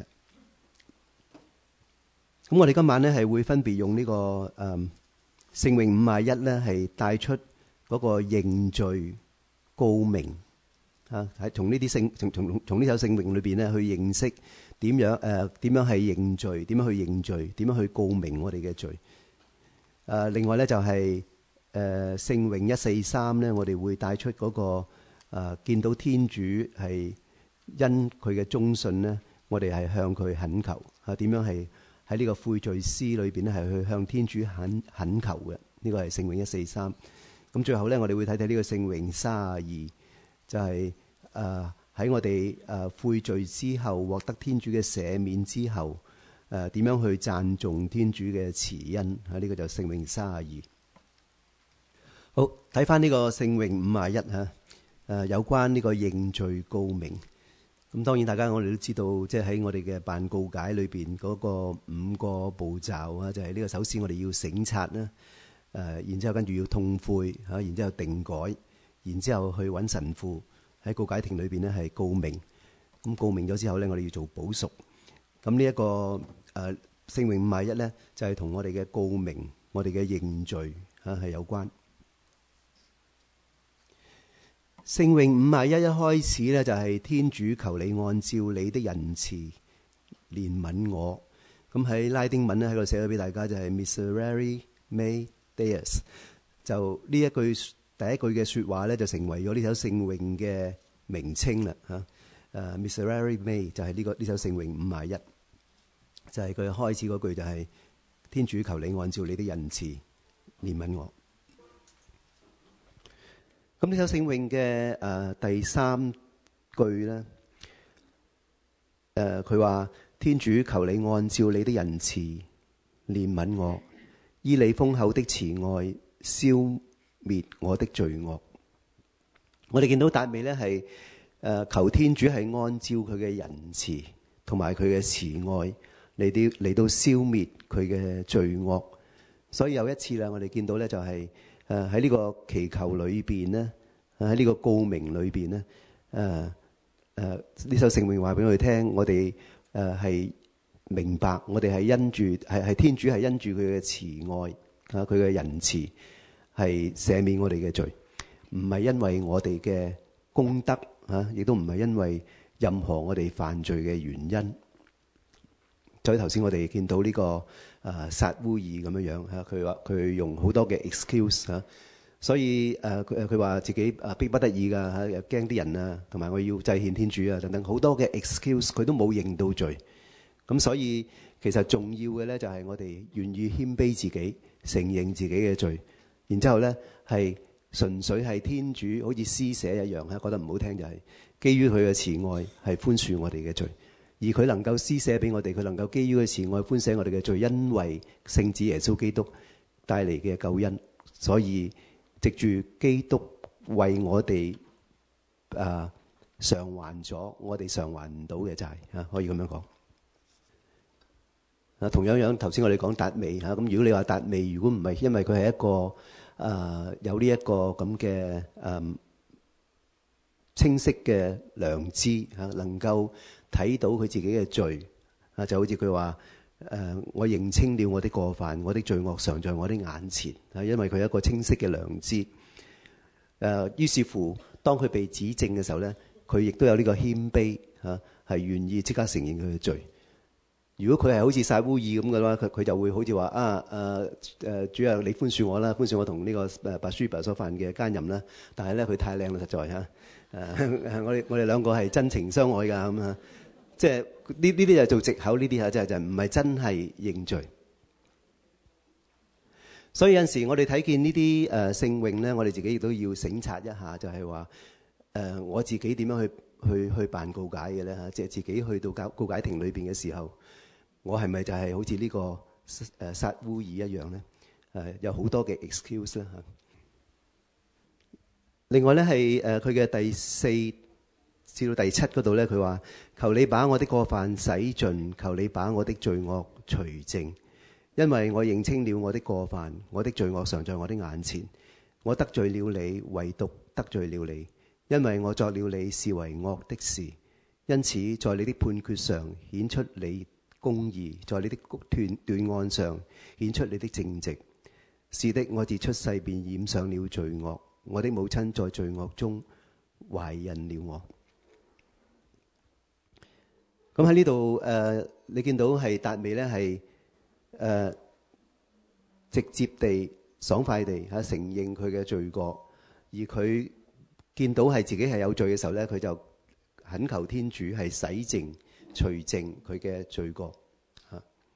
咁我哋今晚咧係會分別用呢個誒聖詠五十一咧係帶出嗰個認罪告明啊，喺從呢啲聖從從從呢首聖詠裏邊咧去認識點樣誒點樣係認罪，點樣去認罪，點樣去告明我哋嘅罪。誒另外咧就係誒聖詠一四三咧，我哋會帶出嗰個誒見到天主係因佢嘅忠信咧，我哋係向佢懇求啊，點樣係喺呢個悔罪詩裏邊咧係去向天主懇懇求嘅。呢個係聖詠一四三。咁最後咧，我哋會睇睇呢個聖詠三十二，就係誒喺我哋誒悔罪之後，獲得天主嘅赦免之後，誒點樣去讚頌天主嘅慈恩啊？呢個就聖詠三十二。好，睇翻呢個聖詠五十一嚇，誒有關呢個認罪告明。咁當然大家我哋都知道，即係喺我哋嘅辦告解裏邊嗰個五個步驟啊，就係呢個首先我哋要省察啦。誒，然之後跟住要痛悔嚇，然之後定改，然之後去揾神父喺告解亭裏邊咧係告明。咁告明咗之後咧，我哋要做補贖。咁呢一個誒聖詠五十一咧，就係同我哋嘅告明、我哋嘅認罪嚇係有關。聖詠五十一一開始咧就係天主求你按照你的仁慈憐憫我。咁喺拉丁文咧喺度寫咗俾大家就係 Miserere mei Deus， 就呢一句第一句嘅説話咧，就成為咗呢首聖詠嘅名稱啦嚇。誒 Miserere mei 就係呢個呢首聖詠五十一，就係佢開始嗰句就係天主求你按照你的仁慈憐憫我。咁呢首聖詠嘅誒第三句咧，誒佢話天主求你按照你的仁慈憐憫我。依你豐厚的慈愛，消滅我的罪惡。我哋見到達味咧係誒求天主係按照佢嘅仁慈同埋佢嘅慈愛嚟到嚟到消滅佢嘅罪惡。所以有一次啦，我哋見到咧就係誒喺呢個祈求裏邊咧，喺呢個告明裏邊咧，誒誒呢首聖詠話俾我哋聽，我哋誒係。明白，我哋係因住係係天主係因住佢嘅慈愛啊，佢嘅仁慈係赦免我哋嘅罪，唔係因為我哋嘅功德啊，亦都唔係因為任何我哋犯罪嘅原因。所以頭先我哋見到呢個啊撒烏耳咁樣樣嚇，佢話佢用好多嘅 excuse 嚇，所以誒佢佢話自己啊逼不得已㗎嚇，又驚啲人啊，同埋我要祭獻天主啊等等好多嘅 excuse，佢都冇認到罪。咁所以其實重要嘅咧就係我哋願意謙卑自己，承認自己嘅罪，然之後咧係純粹係天主好似施捨一樣嚇，覺得唔好聽就係基於佢嘅慈愛係寬恕我哋嘅罪，而佢能夠施捨俾我哋，佢能夠基於佢慈愛寬赦我哋嘅罪，因為聖子耶穌基督帶嚟嘅救恩，所以藉住基督為我哋啊償還咗我哋償還唔到嘅債嚇，可以咁樣講。啊，同樣樣頭先我哋講達味嚇，咁如果你話達味，如果唔係因為佢係一個誒、呃、有呢一個咁嘅誒清晰嘅良知嚇，能夠睇到佢自己嘅罪啊，就好似佢話誒，我認清了我的過犯，我的罪惡常在我的眼前啊，因為佢有一個清晰嘅良知。誒、呃，於是乎當佢被指證嘅時候咧，佢亦都有呢個謙卑嚇，係願意即刻承認佢嘅罪。 如果佢係好似撒烏耳咁嘅話，佢佢就會好似話啊誒誒主啊，你寬恕我啦，寬恕我同呢個誒拔書拔所犯嘅奸淫啦。但係咧佢太靚啦，實在嚇誒我哋我哋兩個係真情相愛㗎咁啊！即係呢呢啲就做藉口，呢啲嚇就就唔係真係認罪。所以有陣時我哋睇見呢啲誒聖詠咧，我哋自己亦都要省察一下，就係話誒我自己點樣去去去辦告解嘅咧嚇，即係自己去到告告解亭裏邊嘅時候，我係咪就係好似呢個誒撒烏耳一樣咧？誒有好多嘅 excuse 啦嚇。另外咧係誒佢嘅第四至到第七嗰度咧，佢話求你把我的過犯洗盡，求你把我的罪惡除淨。因為我認清了我的過犯，我的罪惡常在我的眼前。我得罪了你，唯獨得罪了你，因為我作了你視為惡的事。因此，在你的判決上顯出你公義，在你的斷斷案上顯出你的正直。是的，我自出世便染上了罪惡，我的母親在罪惡中懷孕了我。咁喺呢度誒，你見到係達味咧係。誒、呃、直接地、爽快地嚇、啊、承認佢嘅罪過，而佢見到係自己係有罪嘅時候咧，佢就懇求天主係洗淨、除淨佢嘅罪過嚇。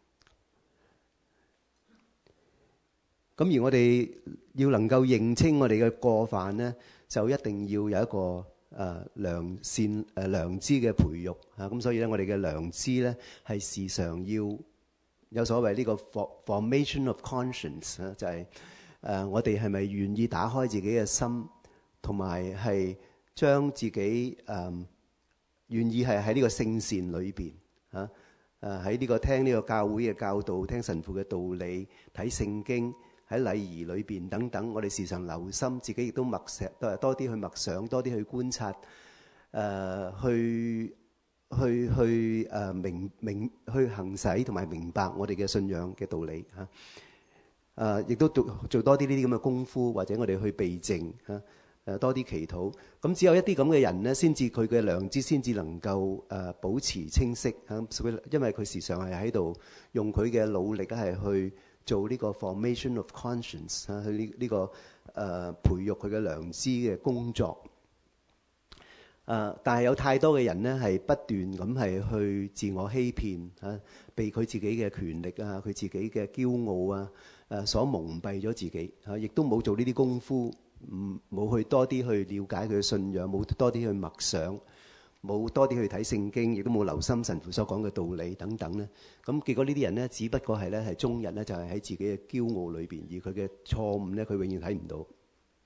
咁、啊、而我哋要能夠認清我哋嘅過犯咧，就一定要有一個誒、呃、良善誒、呃、良知嘅培育嚇。咁、啊、所以咧，我哋嘅良知咧係時常要。有所謂呢個 formation of conscience 啊，就係誒我哋係咪願意打開自己嘅心，同埋係將自己誒願意係喺呢個聖善裏邊嚇誒喺呢個聽呢個教會嘅教導，聽神父嘅道理，睇聖經喺禮儀裏邊等等，我哋時常留心自己，亦都默想多多啲去默想，多啲去觀察誒、呃、去。去去誒明明去行使同埋明白我哋嘅信仰嘅道理嚇，誒亦都做做多啲呢啲咁嘅功夫，或者我哋去避靜嚇，誒多啲祈禱。咁只有一啲咁嘅人咧，先至佢嘅良知先至能夠誒保持清晰嚇。因為佢時常係喺度用佢嘅努力係去做呢個 formation of conscience 嚇，去呢呢個誒培育佢嘅良知嘅工作。誒、uh，但係有太多嘅人咧，係不斷咁係去自我欺騙嚇，被佢自己嘅權力啊、佢自己嘅驕傲啊誒所蒙蔽咗自己嚇，亦都冇做呢啲功夫，唔冇去多啲去了解佢嘅信仰，冇多啲去默想，冇多啲去睇聖經，亦都冇留心神父所講嘅道理等等咧。咁結果呢啲人咧，只不過係咧係終日咧就係喺自己嘅驕傲裏邊，而佢嘅錯誤咧，佢永遠睇唔到。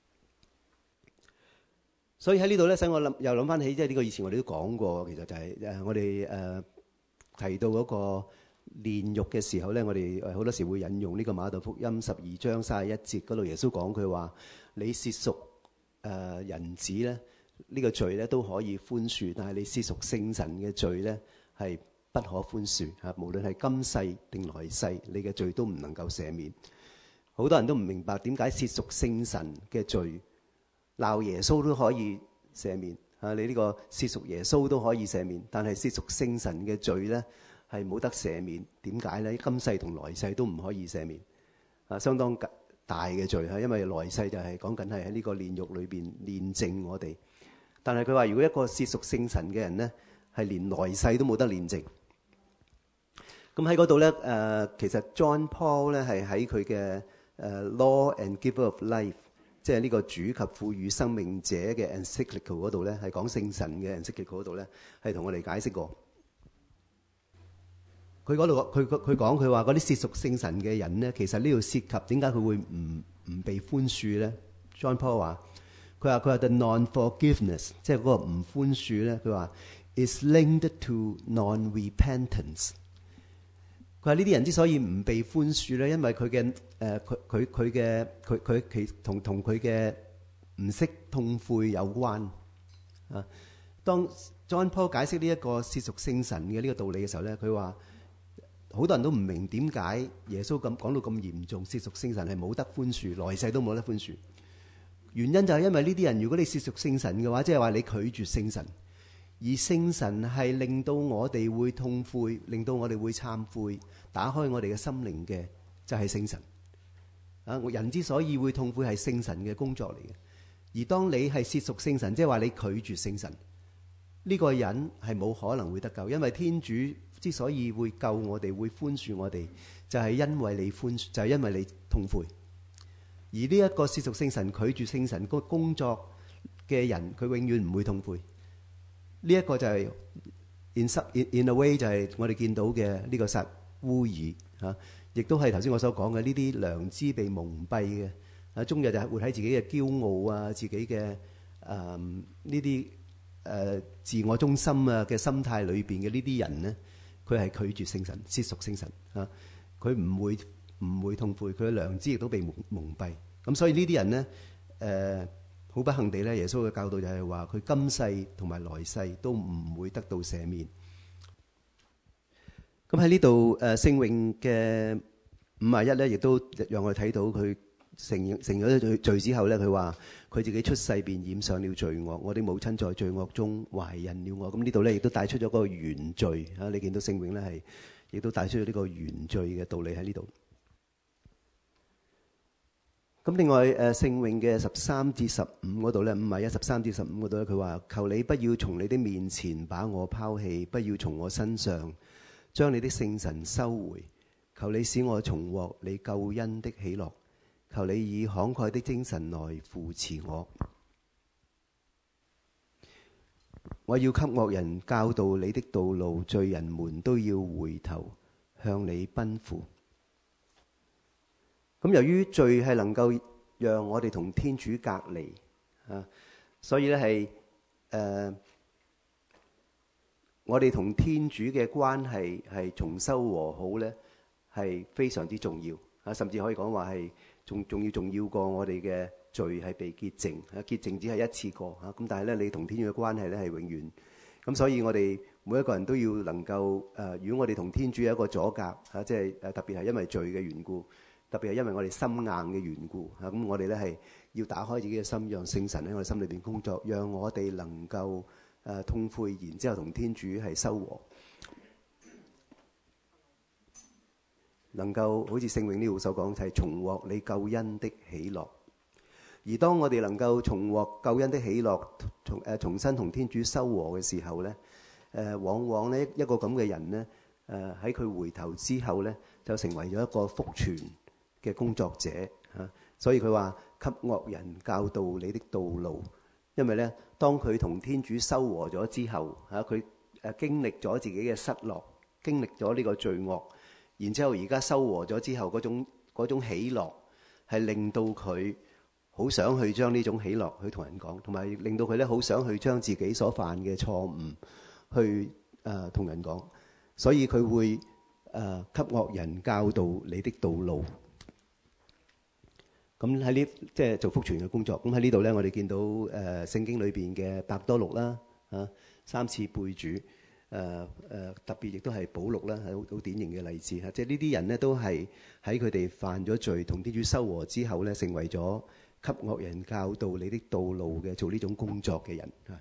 所以喺呢度咧，使我諗又諗翻起，即係呢個以前我哋都講過，其實就係誒我哋誒提到嗰個煉獄嘅時候咧，我哋誒好多時會引用呢個馬竇福音十二章三十一節嗰度，耶穌講佢話：你褻瀆誒人子咧，呢個罪咧都可以寬恕，但係你褻瀆聖神嘅罪咧係不可寬恕嚇，無論係今世定來世，你嘅罪都唔能夠赦免。好多人都唔明白點解褻瀆聖神嘅罪，鬧耶穌都可以赦免啊！你呢個褻瀆耶穌都可以赦免，但係褻瀆聖神嘅罪咧係冇得赦免。點解咧？今世同來世都唔可以赦免啊！相當大嘅罪嚇，因為來世就係講緊係喺呢個煉獄裏邊煉淨我哋。但係佢話，如果一個褻瀆聖神嘅人咧，係連來世都冇得煉淨。咁喺嗰度咧，誒其實 John Paul 咧係喺佢嘅誒 Law and Giver of Life，即係呢個主及賦予生命者嘅 encyclical 嗰度咧，係講聖神嘅 encyclical 嗰度咧，係同我哋解釋過。佢嗰度佢佢講佢話嗰啲褻瀆聖神嘅人咧，其實呢度涉及點解佢會唔唔被寬恕咧 ？John Paul 話佢話佢話 the non-forgiveness， 即係嗰個唔寬恕咧，佢話 is linked to non-repentance。佢話呢啲人之所以唔被寬恕咧，因為佢嘅誒佢佢佢嘅佢佢其同同佢嘅唔識痛悔有關啊。當 John Paul 解釋呢一個褻瀆聖神嘅呢個道理嘅時候咧，佢話好多人都唔明點解耶穌咁講到咁嚴重，褻瀆聖神係冇得寬恕，來世都冇得寬恕。原因就係因為呢啲人，如果你褻瀆聖神嘅話，即係話你拒絕聖神。 而聖神係令到我哋會痛悔，令到我哋會懺悔，打開我哋嘅心靈嘅就係聖神。啊，人之所以會痛悔係聖神嘅工作嚟嘅。而當你係褻瀆聖神，即係話你拒絕聖神，呢個人係冇可能會得救，因為天主之所以會救我哋，會寬恕我哋，就係因為你寬恕，就係因為你痛悔。而呢一個褻瀆聖神、拒絕聖神個工作嘅人，佢永遠唔會痛悔。呢一個就係 in in a way 就係我哋見到嘅呢個撒烏耳嚇，亦都係頭先我所講嘅呢啲良知被蒙蔽嘅。啊，終日就係活喺自己嘅驕傲啊，自己嘅誒呢啲誒自我中心啊嘅心態裏邊嘅呢啲人咧，佢係拒絕聖神、褻瀆聖神啊，佢唔會唔會痛悔，佢嘅良知亦都被蒙蒙蔽。咁所以呢啲人咧誒好不幸地咧，耶穌嘅教導就係話佢今世同埋來世都唔會得到赦免。咁喺呢度誒聖詠嘅五十一咧，亦都讓我哋睇到佢。承認承認咗罪罪之後咧，佢話佢自己出世便染上了罪惡，我的母親在罪惡中懷孕了我。咁呢度咧亦都帶出咗個原罪啊！你見到聖詠咧係亦都帶出咗呢個原罪嘅道理喺呢度。咁另外誒聖詠嘅十三至十五嗰度咧，五十一十三至十五嗰度咧，佢話求你不要從你的面前把我拋棄，不要從我身上將你的聖神收回，求你使我重獲你救恩的喜樂。求你以慷慨的精神來扶持我，我要給惡人教導你的道路，罪人們都要回頭向你奔赴。咁由於罪係能夠讓我哋同天主隔離啊，所以咧係誒我哋同天主嘅關係係重修和好咧，係非常之重要啊，甚至可以講話係。仲仲要重要過我哋嘅罪係被潔淨，啊潔淨只係一次過嚇，咁但係咧你同天主嘅關係咧係永遠，咁所以我哋每一個人都要能夠誒，如果我哋同天主有一個阻隔嚇，即係誒特別係因為罪嘅緣故，特別係因為我哋心硬嘅緣故嚇，咁我哋咧係要打開自己嘅心，讓聖神喺我哋心裏邊工作，讓我哋能夠誒痛悔，然之後同天主係修和。能夠好似聖詠呢度所講，就係重獲你救恩的喜樂。而當我哋能夠重獲救恩的喜樂，重誒重新同天主修和嘅時候咧，誒往往咧一個咁嘅人咧，誒喺佢回頭之後咧，就成為咗一個福傳嘅工作者嚇。所以佢話給惡人教導你的道路，因為咧當佢同天主修和咗之後嚇，佢誒經歷咗自己嘅失落，經歷咗呢個罪惡。然之後，而家修和咗之後，嗰種嗰種喜樂係令到佢好想去將呢種喜樂去同人講，同埋令到佢咧好想去將自己所犯嘅錯誤去誒同人講。所以佢會誒給惡人教導你的道路。咁喺呢即係做福傳嘅工作。咁喺呢度咧，我哋見到誒聖經裏邊嘅伯多祿啦，啊三次背主。誒、呃、誒特別亦都係保祿啦，係好好典型嘅例子嚇。即係呢啲人呢，都係喺佢哋犯咗罪同天主修和之後咧，成為咗給惡人教導你的道路嘅做呢種工作嘅人嚇。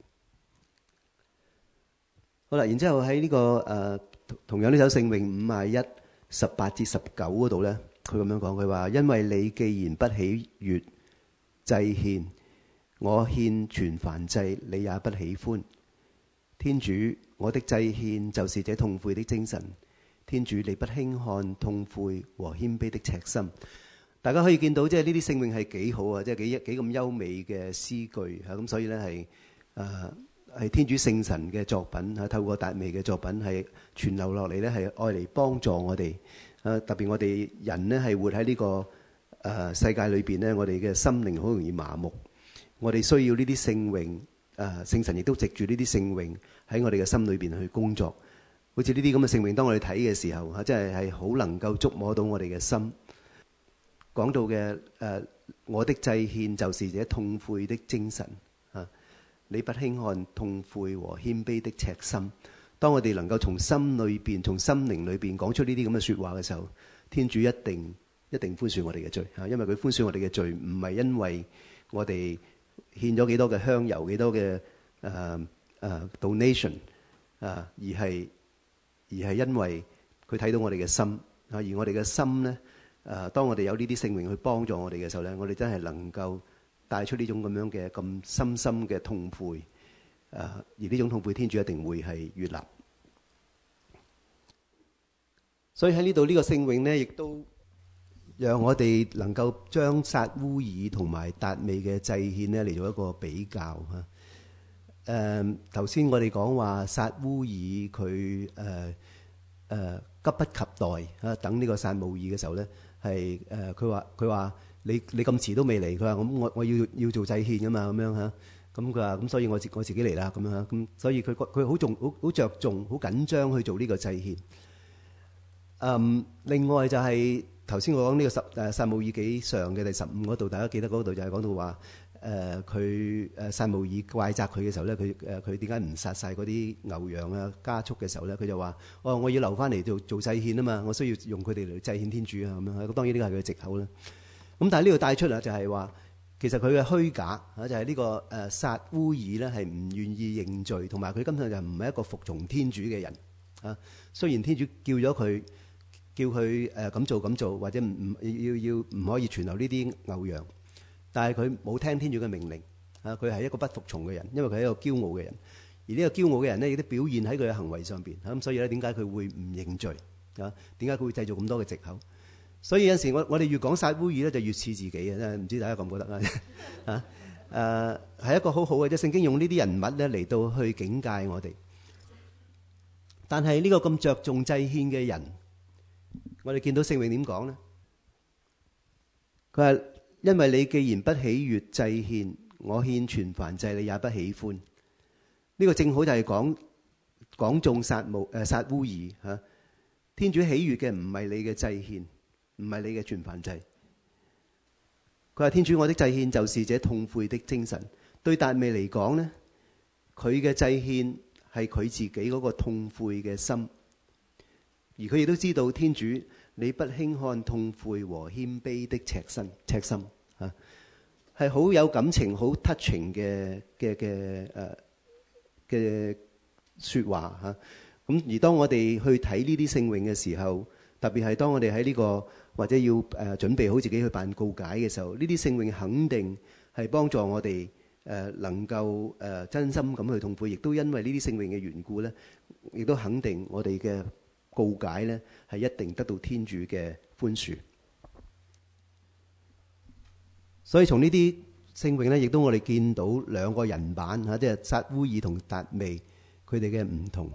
好啦，然之後喺呢、這個誒、呃、同樣呢首聖詠五十一十八至十九嗰度咧，佢咁樣講，佢話：因為你既然不喜悅祭獻，我獻全燔祭，你也不喜歡。天主，我的祭獻就是這痛悔的精神。天主，你不輕看痛悔和謙卑的赤心。大家可以見到，即係呢啲聖詠係幾好啊，即係幾幾咁優美嘅詩句嚇。咁所以咧係誒係天主聖神嘅作品嚇，透過達味嘅作品係傳流落嚟咧，係愛嚟幫助我哋。誒特別我哋人呢係活喺呢個誒世界裏邊咧，我哋嘅心靈好容易麻木，我哋需要呢啲聖詠。誒聖神亦都藉住呢啲聖詠喺我哋嘅心裏邊去工作，好似呢啲咁嘅聖詠，當我哋睇嘅時候嚇，真係係好能夠觸摸到我哋嘅心。講到嘅誒、呃，我的祭獻就是這痛悔的精神嚇，你不輕看痛悔和謙卑的赤心。當我哋能夠從心裏邊、從心靈裏邊講出呢啲咁嘅説話嘅時候，天主一定一定寬恕我哋嘅罪嚇，因為佢寬恕我哋嘅罪唔係因為我哋獻咗幾多嘅香油，幾多嘅誒誒 donation 啊，而係而係因為佢睇到我哋嘅心啊，而我哋嘅心咧誒，當我哋有呢啲聖靈去幫助我哋嘅時候咧，我哋真係能夠帶出呢種咁樣嘅咁深深嘅痛悔誒，而呢種痛悔天主一定會係悅納。所以喺呢度呢個聖詠咧，亦都讓我哋能夠將撒烏耳同埋達味嘅祭獻咧嚟做一個比較嚇。誒頭先我哋講話撒烏耳佢誒誒急不及待嚇，等呢個撒母耳嘅時候咧，係誒佢話佢話你你咁遲都未嚟，佢話咁我我要要做祭獻噶嘛咁樣嚇。咁佢話咁所以我自我自己嚟啦咁樣嚇。咁所以佢佢好重好好著重好緊張去做呢個祭獻。嗯，另外就係頭先我講呢個十誒撒母耳記上嘅第十五嗰度，大家記得嗰度就係講到話誒佢誒撒母耳怪責佢嘅時候咧，佢誒佢點解唔殺曬嗰啲牛羊啊家畜嘅時候咧，佢就話：哦，我要留翻嚟做做祭獻啊嘛，我需要用佢哋嚟祭獻天主啊咁樣。咁當然呢個係佢嘅藉口啦。咁但係呢度帶出啊，就係話其實佢嘅虛假啊，就係呢個誒撒烏耳咧係唔願意認罪，同埋佢根本就唔係一個服從天主嘅人啊。雖然天主叫咗佢。叫佢誒咁做咁做，或者唔唔要要唔可以存留呢啲牛羊，但係佢冇聽天主嘅命令啊！佢係一個不服從嘅人，因為佢係一個驕傲嘅人。而呢個驕傲嘅人咧，亦都表現喺佢嘅行為上邊。咁所以咧，點解佢會唔認罪啊？點解佢會製造咁多嘅藉口？所以有陣時我我哋越講撒烏耳咧，就越似自己嘅，真係唔知大家覺唔覺得啊？啊誒，係一個好好嘅，即係聖經用呢啲人物咧嚟到去警戒我哋。但係呢個咁着重祭獻嘅人，我哋見到聖詠點講呢？佢話：因為你既然不喜悅祭獻，我獻全燔祭你也不喜歡。呢、這個正好就係講講中撒母誒撒烏耳嚇。天主喜悅嘅唔係你嘅祭獻，唔係你嘅全燔祭。佢話：天主，我的祭獻就是這痛悔的精神。對達味嚟講呢，佢嘅祭獻係佢自己嗰個痛悔嘅心。而佢亦都知道天主，你不輕看痛悔和謙卑的赤心，赤心嚇係好有感情、好 touching 嘅嘅嘅誒嘅説話嚇。咁而當我哋去睇呢啲聖詠嘅時候，特別係當我哋喺呢個或者要誒準備好自己去辦告解嘅時候，呢啲聖詠肯定係幫助我哋誒能夠誒真心咁去痛悔，亦都因為呢啲聖詠嘅緣故咧，亦都肯定我哋嘅告解咧係一定得到天主嘅寬恕。所以從呢啲聖詠咧，亦都我哋見到兩個人版嚇，即係撒烏耳同達味佢哋嘅唔同。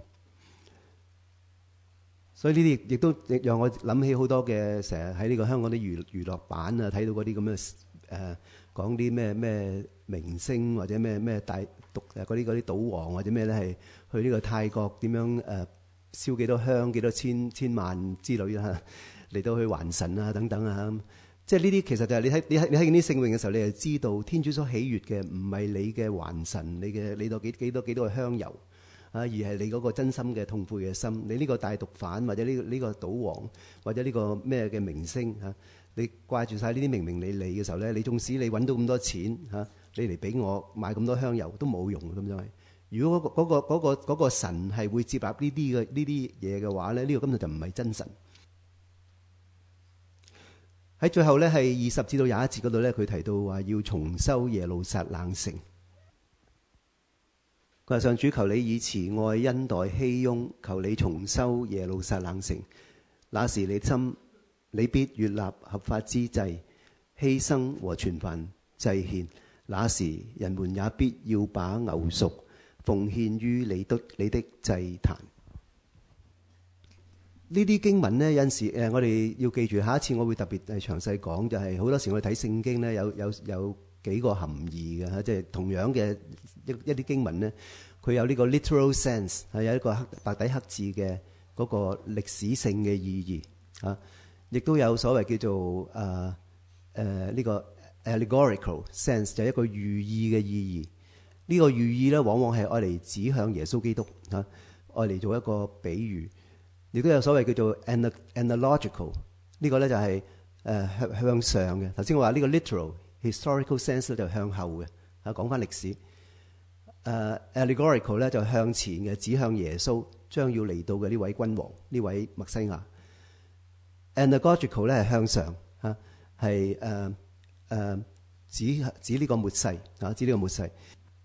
所以呢啲亦都亦讓我諗起好多嘅成日喺呢個香港啲娛娛樂版啊，睇到嗰啲咁嘅誒講啲咩咩明星或者咩咩大獨誒嗰啲嗰啲賭王或者咩咧係去呢個泰國點樣誒？呃燒幾多香幾多千千萬之類啦，嚟到去還神啊等等啊，即係呢啲其實就係你睇你睇你睇見啲聖詠嘅時候，你就知道天主所喜悅嘅唔係你嘅還神，你嘅你到幾幾多幾多嘅香油啊，而係你嗰個真心嘅痛悔嘅心。你呢個大毒販或者呢個呢個賭王或者呢個咩嘅明星嚇，你掛住晒呢啲明明你你嘅時候咧，你縱使你揾到咁多錢嚇，你嚟俾我買咁多香油都冇用咁樣係。如果嗰個嗰個嗰個神係會接納呢啲嘅呢啲嘢嘅話咧，呢個根本就唔係真神。喺最後咧，係二十至到廿一節嗰度咧，佢提到話要重修耶路撒冷城。佢話：上主，求你以慈愛恩待熙雍，求你重修耶路撒冷城。那時你心你必悅納合法之祭、犧牲和全燔祭獻。那時人們也必要把牛贖奉獻於你的你的祭壇。呢啲經文呢，有陣時誒，我哋要記住，下一次我會特別誒詳細講，就係好多時我哋睇聖經呢，有有有幾個含義嘅嚇，即係同樣嘅一一啲經文呢，佢有呢個 literal sense 係有一個黑白底黑字嘅嗰個歷史性嘅意義啊，亦都有所謂叫做誒誒呢個 allegorical sense，就係一個寓意嘅意義。呢個寓意咧，往往係愛嚟指向耶穌基督嚇，愛嚟做一個比喻，亦都有所謂叫做 analogical。呢個咧就係誒向向上嘅。頭先我話呢個 literal historical sense 咧就向後嘅嚇，講翻歷史。 誒 allegorical 咧就向前嘅，指向耶穌將要嚟到嘅呢位君王，呢位默西亞。anagogical 咧係向上嚇，係誒誒指指呢個末世啊，指呢個末世。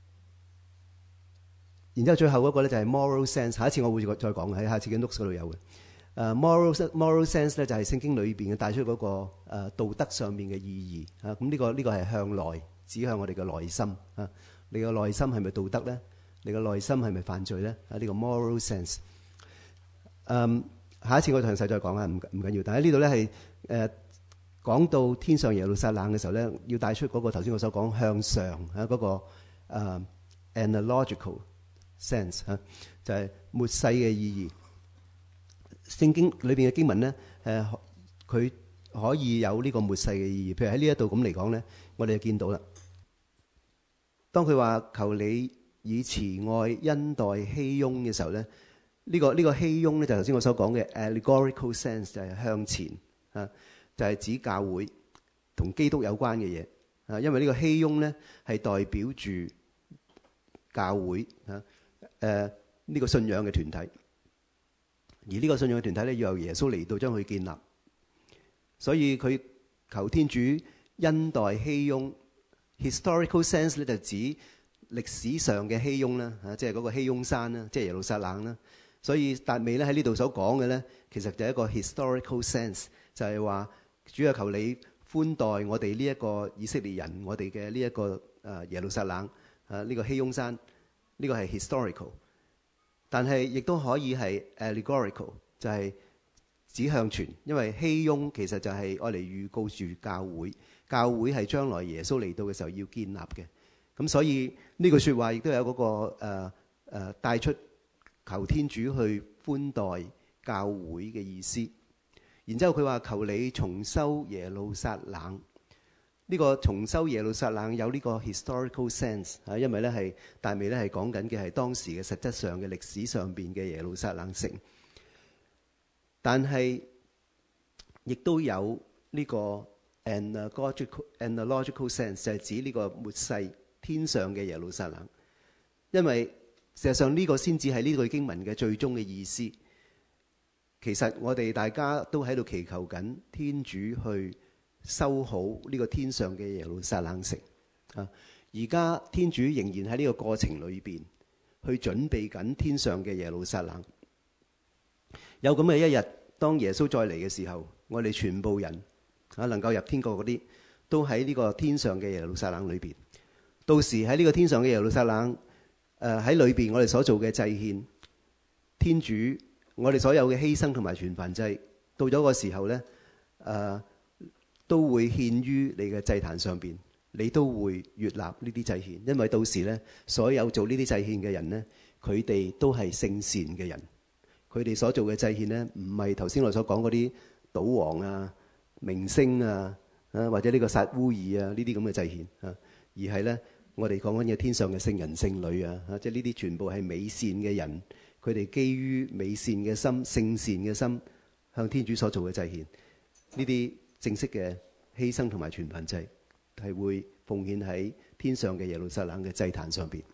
然之後最後嗰個咧就係 moral sense，下一次我會再講喺下次嘅 notes 嗰度有嘅。誒 moral moral sense 咧就係聖經裏邊嘅帶出嗰個誒道德上面嘅意義啊。咁呢個呢個係向內指向我哋嘅內心啊。你個內心係咪道德咧？你個內心係咪犯罪咧？啊，呢個 moral sense。嗯，下一次我詳細再講啊，唔唔緊要。但喺呢度咧係誒講到天上耶路撒冷嘅時候咧，要帶出嗰個頭先我所講向上啊嗰個誒 analogical sense 嚇，就係末世嘅意義。聖經裏邊嘅經文咧，誒佢可以有呢個末世嘅意義。譬如喺呢一度咁嚟講咧，我哋就見到啦。當佢話求你以慈愛恩待熙雍嘅時候咧，呢個呢個熙雍咧就頭先我所講嘅 allegorical sense 就係向前啊，就係指教會同基督有關嘅嘢啊。因為呢個熙雍咧係代表住教會啊，誒呢個信仰嘅團體。而呢個信仰嘅團體咧，要由耶穌嚟到將佢建立，所以佢求天主恩待熙雍。historical sense 咧就指歷史上嘅熙雍啦，嚇，即係嗰個熙雍山啦，即係耶路撒冷啦。所以達美咧喺呢度所講嘅咧，其實就係一個 historical sense，就係話主啊，求你寬待我哋呢一個以色列人，我哋嘅呢一個誒耶路撒冷啊，呢個熙雍山，呢個係 historical。但係亦都可以係 allegorical，就係指向全，因為熙雍其實就係愛嚟預告住教會，教會係將來耶穌嚟到嘅時候要建立嘅。咁所以呢句説話亦都有嗰、那個誒誒、呃、帶出求天主去寬待教會嘅意思。然之後佢話求你重修耶路撒冷。呢個重修耶路撒冷有呢個 historical sense 啊，因為咧係達味咧係講緊嘅係當時嘅實質上嘅歷史上邊嘅耶路撒冷城，但係亦都有呢個 analogical analogical sense 就係指呢個末世天上嘅耶路撒冷，因為事實上呢個先至係呢句經文嘅最終嘅意思。其實我哋大家都喺度祈求緊天主去修好呢個天上嘅耶路撒冷城啊！而家天主仍然喺呢個過程裏邊去準備緊天上嘅耶路撒冷。有咁嘅一日，當耶穌再嚟嘅時候，我哋全部人啊能夠入天國嗰啲，都喺呢個天上嘅耶路撒冷裏邊。到時喺呢個天上嘅耶路撒冷，誒喺裏邊我哋所做嘅祭獻，天主我哋所有嘅犧牲同埋全燔祭，到咗個時候咧，誒、呃。都會獻於你嘅祭壇上邊，你都會悅納呢啲祭獻，因為到時咧，所有做呢啲祭獻嘅人咧，佢哋都係聖善嘅人，佢哋所做嘅祭獻咧，唔係頭先我所講嗰啲賭王啊、明星啊、啊或者呢個撒烏耳啊呢啲咁嘅祭獻啊，而係咧我哋講緊嘅天上嘅聖人聖女啊，啊即係呢啲全部係美善嘅人，佢哋基於美善嘅心、聖善嘅心，向天主所做嘅祭獻，呢啲正式嘅犧牲同埋全燔祭係會奉獻喺天上嘅耶路撒冷嘅祭壇上邊。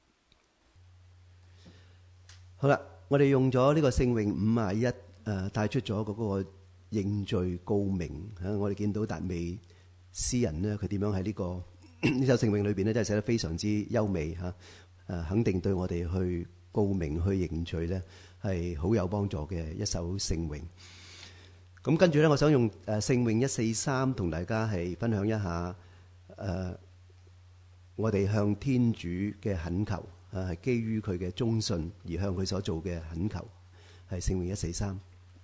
好啦，我哋用咗呢個聖詠五啊一誒帶出咗嗰個認罪告明嚇。我哋見到達味詩人呢，佢點樣喺呢個呢首聖詠裏邊呢，真係寫得非常之優美嚇。誒肯定對我哋去告明去認罪呢，係好有幫助嘅一首聖詠。咁跟住咧，我想用誒聖詠一四三同大家係分享一下誒、呃、我哋向天主嘅懇求啊，係基於佢嘅忠信而向佢所做嘅懇求，係聖詠一四三。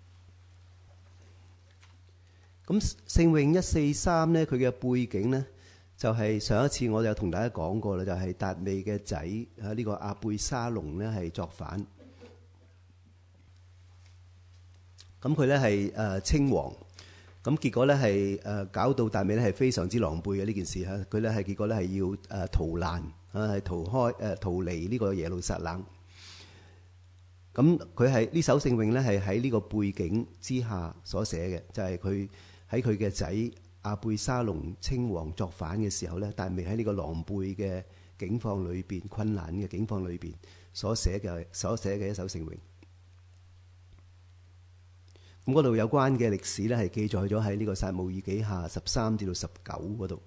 咁聖詠一四三咧，佢嘅背景咧就係、是、上一次我有同大家講過啦，就係、是、達味嘅仔啊呢個阿貝沙龍咧係作反。咁佢咧係誒稱王，咁結果咧係誒搞到達味咧係非常之狼狽嘅呢件事嚇，佢咧係結果咧係要誒逃難啊，係逃開誒逃離呢個耶路撒冷。咁佢係呢首聖詠咧係喺呢個背景之下所寫嘅，就係佢喺佢嘅仔阿貝沙龍稱王作反嘅時候咧，達味喺呢個狼狽嘅境況裏邊、困難嘅境況裏邊所寫嘅所寫嘅一首聖詠。咁嗰度有關嘅歷史咧，係記載咗喺呢個撒母耳記下十三至到十九嗰度。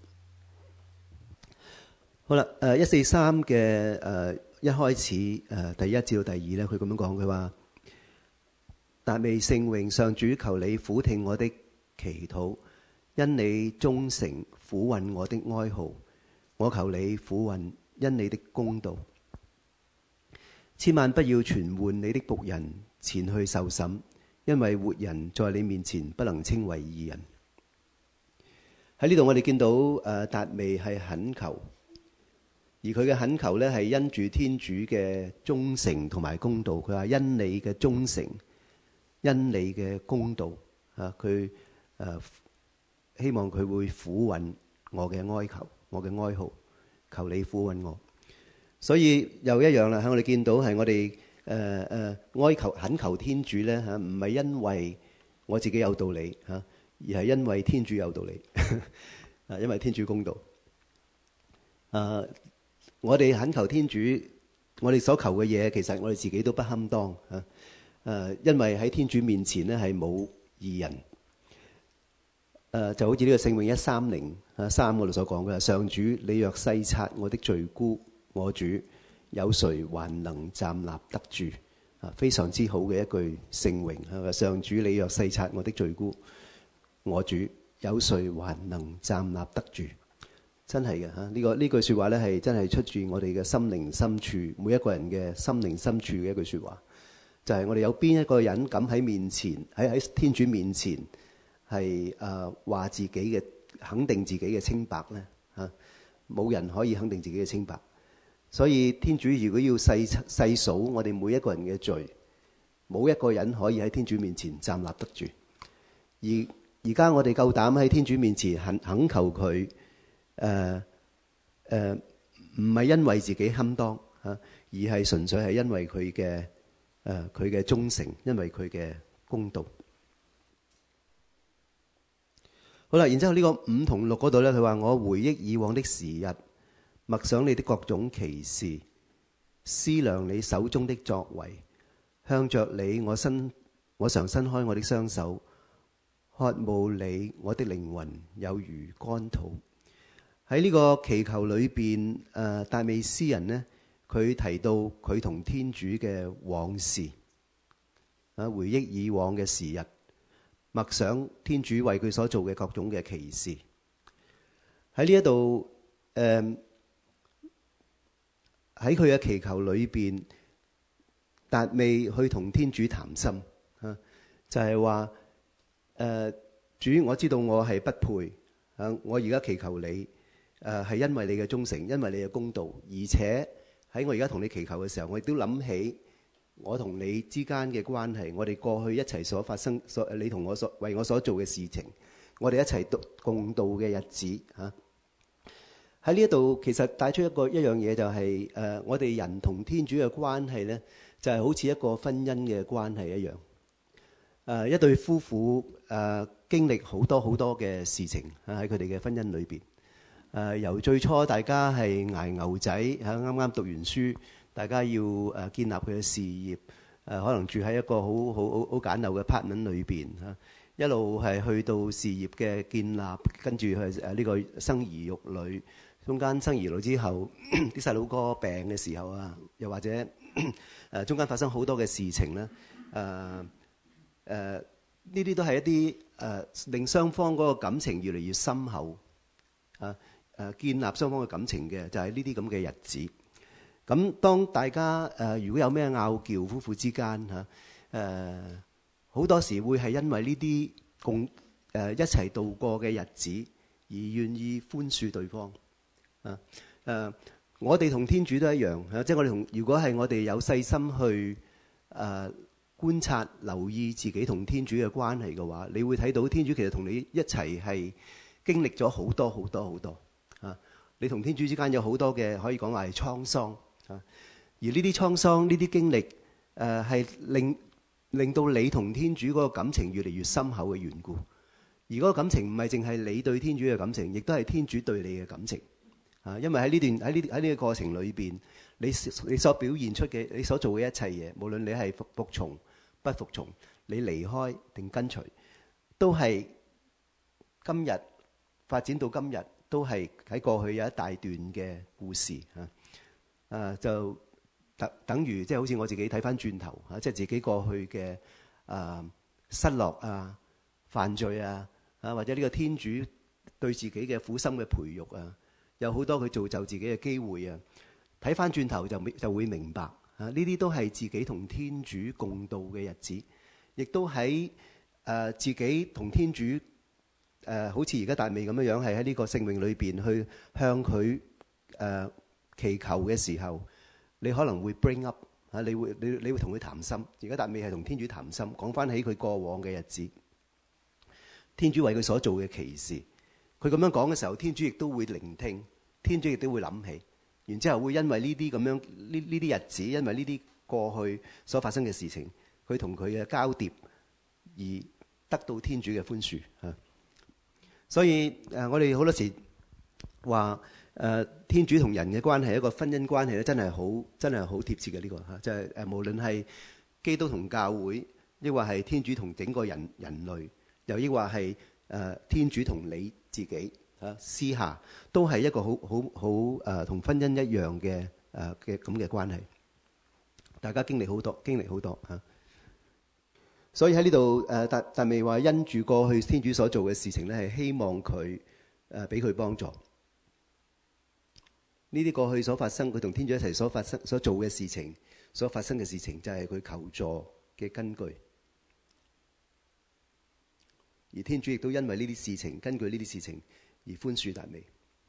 好啦，誒一四三嘅誒一開始誒第一至到第二咧，佢咁樣講，佢話達味聖詠，上主求你俯聽我的祈禱，因你忠誠俯允我的哀號，我求你俯允，因你的公道。千萬不要傳喚你的僕人前去受審，因為活人在你面前不能稱為義人。喺呢度我哋見到誒達味係懇求，而佢嘅懇求呢係因住天主嘅忠誠同埋公道。佢話因你嘅忠誠，因你嘅公道啊，佢誒希望佢會俯允我嘅哀求，我嘅哀號，求你俯允我。所以又一樣啦，喺我哋見到係我哋誒誒哀求懇求天主咧嚇，唔係因為我自己有道理嚇，而係因為天主有道理啊，因為天主公道。誒，我哋懇求天主，我哋所求嘅嘢，其實我哋自己都不堪當嚇。誒，因為喺天主面前咧係冇義人。誒，就好似呢個聖詠一三零啊三嗰度所講嘅，上主你若細察我的罪辜，我主有誰還能站立得住？啊，非常之好嘅一句聖詠係上主你若細察我的罪辜，我主有誰還能站立得住？真係嘅嚇，呢個呢句説話咧係真係出自我哋嘅心靈深處，每一個人嘅心靈深處嘅一句説話，就係我哋有邊一個人敢喺面前喺喺天主面前係誒話自己嘅肯定自己嘅清白咧嚇，冇人可以肯定自己嘅清白。所以天主如果要細細數我哋每一個人嘅罪，冇一個人可以喺天主面前站立得住。而而家我哋夠膽喺天主面前懇懇求佢誒誒，唔係因為自己堪當嚇，而係純粹係因為佢嘅誒佢嘅忠誠，因為佢嘅公道。好啦，然之後呢個五同六嗰度咧，佢話我回憶以往的時日，默想你的各種奇事，思量你手中的作為，向着你我伸我常伸開我的雙手，渴慕你我的靈魂有如乾土。喺呢個祈求裏邊，誒達味詩人呢，佢提到佢同天主嘅往事，啊回憶以往嘅時日，默想天主為佢所做嘅各種嘅奇事。喺呢一度，誒喺佢嘅祈求裏邊，達味去同天主談心，啊就係話誒主，我知道我係不配，啊我而家祈求你。誒係因為你嘅忠誠，因為你嘅公道，而且喺我而家同你祈求嘅時候，我亦都諗起我同你之間嘅關係，我哋過去一齊所發生，所你同我所為我所做嘅事情，我哋一齊度共度嘅日子嚇。喺呢一度其實帶出一個一樣嘢，就係誒我哋人同天主嘅關係咧，就係好似一個婚姻嘅關係一樣。誒一對夫婦誒經歷好多好多嘅事情喺佢哋嘅婚姻裏邊。誒、呃、由最初大家係捱牛仔嚇，啱啱讀完書，大家要誒建立佢嘅事業，誒、呃、可能住喺一個好好好好簡陋嘅 apartment 裏邊嚇，一路係去到事業嘅建立，跟住係誒呢個生兒育女，中間生兒女之後，啲細佬哥病嘅時候啊，又或者誒、呃、中間發生好多嘅事情咧，誒誒呢啲都係一啲誒、呃、令雙方嗰個感情越嚟越深厚啊。誒建立雙方嘅感情嘅就係呢啲咁嘅日子。咁當大家誒、呃、如果有咩拗撬，夫婦之間嚇誒好多時會係因為呢啲共誒、呃、一齊度過嘅日子而願意寬恕對方啊誒、呃。我哋同天主都一樣嚇、啊，即係我哋同如果係我哋有細心去誒、呃、觀察、留意自己同天主嘅關係嘅話，你會睇到天主其實同你一齊係經歷咗好多好多好多。啊！你同天主之間有好多嘅可以講話係滄桑啊，而呢啲滄桑、呢啲經歷，誒、呃、係令令到你同天主嗰個感情越嚟越深厚嘅緣故。而嗰個感情唔係淨係你對天主嘅感情，亦都係天主對你嘅感情。 啊，因為喺呢段喺呢喺呢個過程裏邊，你你所表現出嘅你所做嘅一切嘢，無論你係服服從不服從，你離開定跟隨，都係今日發展到今日，都係喺過去有一大段嘅故事嚇。啊，就等等於即係好似我自己睇翻轉頭嚇，即係自己過去嘅啊失落啊、犯罪啊啊，或者呢個天主對自己嘅苦心嘅培育啊，有好多佢造就自己嘅機會啊。睇翻轉頭就就會明白啊，呢啲都係自己同天主共度嘅日子，亦都喺誒自己同天主誒，好似而家達味咁樣樣，係喺呢個聖詠裏邊去向佢誒祈求嘅時候，你可能會 bring up 啊，你會你你會同佢談心。而家達味係同天主談心，講翻起佢過往嘅日子，天主為佢所做嘅奇事。佢咁樣講嘅時候，天主亦都會聆聽，天主亦都會諗起，然之後會因為呢啲咁樣呢呢啲日子，因為呢啲過去所發生嘅事情，佢同佢嘅交疊而得到天主嘅寬恕嚇。所以誒，我哋好多時話誒，天主同人嘅關係，一個婚姻關係咧，真係好真係好貼切嘅呢個嚇，即係誒，無論係基督同教會，抑或係天主同整個人人類，又抑或係誒天主同你自己啊，私下都係一個好好好誒，同婚姻一樣嘅誒嘅咁嘅關係。大家經歷好多，經歷好多嚇。所以喺呢度誒，達達味話因住過去天主所做嘅事情咧，係希望佢誒俾佢幫助。呢啲過去所發生，佢同天主一齊所發生所做嘅事情，所發生嘅事情就係佢求助嘅根據。而天主亦都因為呢啲事情，根據呢啲事情而寬恕達味。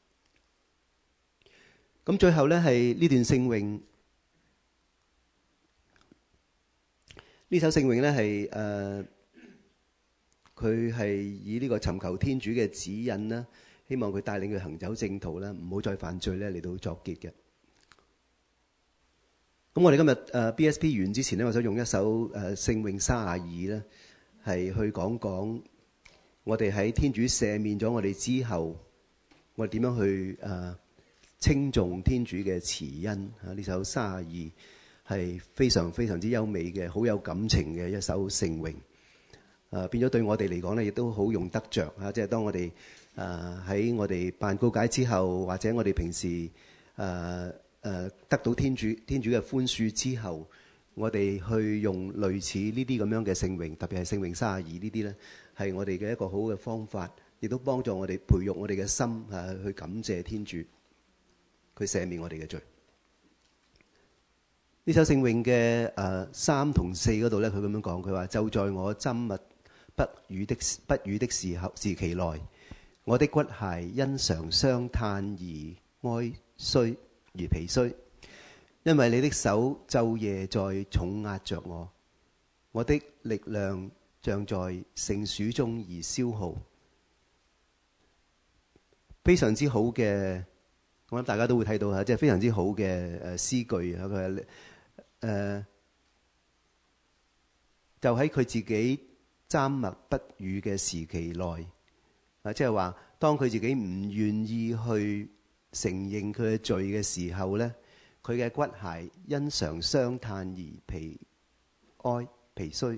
咁最後咧係呢段聖詠。呢首聖詠咧係誒，佢係以呢個尋求天主嘅指引啦，希望佢帶領佢行走正途啦，唔好再犯罪咧嚟到作結嘅。咁我哋今日誒 B S P 完之前咧，我想用一首誒聖詠三十二咧，係去講講我哋喺天主赦免咗我哋之後，我哋點樣去誒稱頌天主嘅慈恩啊！呢首三十二。係非常非常之優美嘅，好有感情嘅一首聖詠。誒變咗對我哋嚟講咧，亦都好用得着嚇。即係當我哋誒喺我哋辦告解之後，或者我哋平時誒誒得到天主天主嘅寬恕之後，我哋去用類似呢啲咁樣嘅聖詠，特別係聖詠三十二呢啲咧，係我哋嘅一個好嘅方法，亦都幫助我哋培育我哋嘅心誒去感謝天主，佢赦免我哋嘅罪。呢首聖詠嘅誒三同四嗰度咧，佢咁樣講，佢話就在我緘默不語的不語的時候時期內，我的骨骸因常傷嘆而哀衰如皮衰，因為你的手晝夜在重壓着我，我的力量像在盛暑中而消耗。非常之好嘅，我諗大家都會睇到嚇，即係非常之好嘅誒詩句啊！佢係。誒、呃，就喺佢自己緘默不語嘅時期內，啊，即係話當佢自己唔願意去承認佢嘅罪嘅時候咧，佢嘅骨骸因常傷嘆而疲哀疲衰，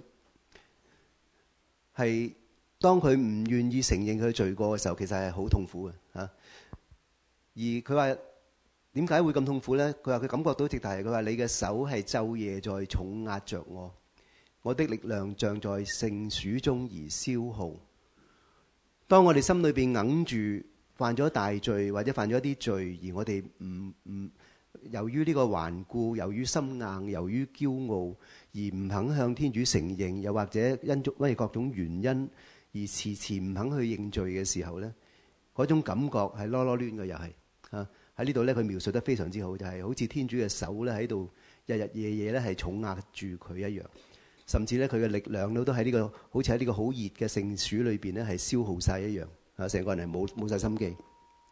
係當佢唔願意承認佢罪過嘅時候，其實係好痛苦嘅嚇、啊。而佢話。點解會咁痛苦呢？佢話佢感覺到直頭係佢話你嘅手係晝夜在重壓着我，我的力量像在盛暑中而消耗。當我哋心裏邊揞住犯咗大罪或者犯咗一啲罪，而我哋唔唔由於呢個頑固，由於心硬，由於驕傲而唔肯向天主承認，又或者因因為各種原因而遲遲唔肯去認罪嘅時候呢，嗰種感覺係囉囉攣嘅，又係啊。喺呢度咧，佢描述得非常之好，就係、是、好似天主嘅手咧喺度日日夜夜咧係重壓住佢一樣，甚至咧佢嘅力量咧都喺呢、這個好似喺呢個好熱嘅盛暑裏邊咧係消耗晒一樣，啊，成個人係冇冇晒心機，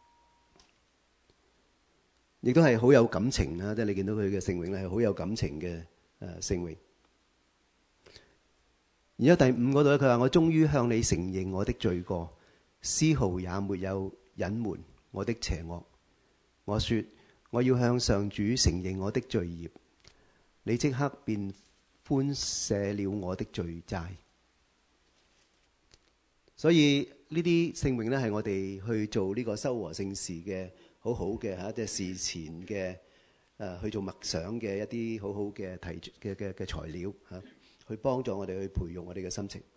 亦都係好有感情啦。即係你見到佢嘅聖詠咧係好有感情嘅誒聖詠。然之後第五嗰度咧，佢話我終於向你承認我的罪過，絲毫也沒有隱瞞我的邪惡。 我說我要向上主承認我的罪孽，你即刻便寬赦了我的罪債。所以呢啲聖詠呢，係我哋去做呢個修和聖事嘅好好嘅嚇，即係事前嘅誒、呃、去做默想嘅一啲好好嘅提嘅嘅嘅材料嚇、啊，去幫助我哋去培育我哋嘅心情。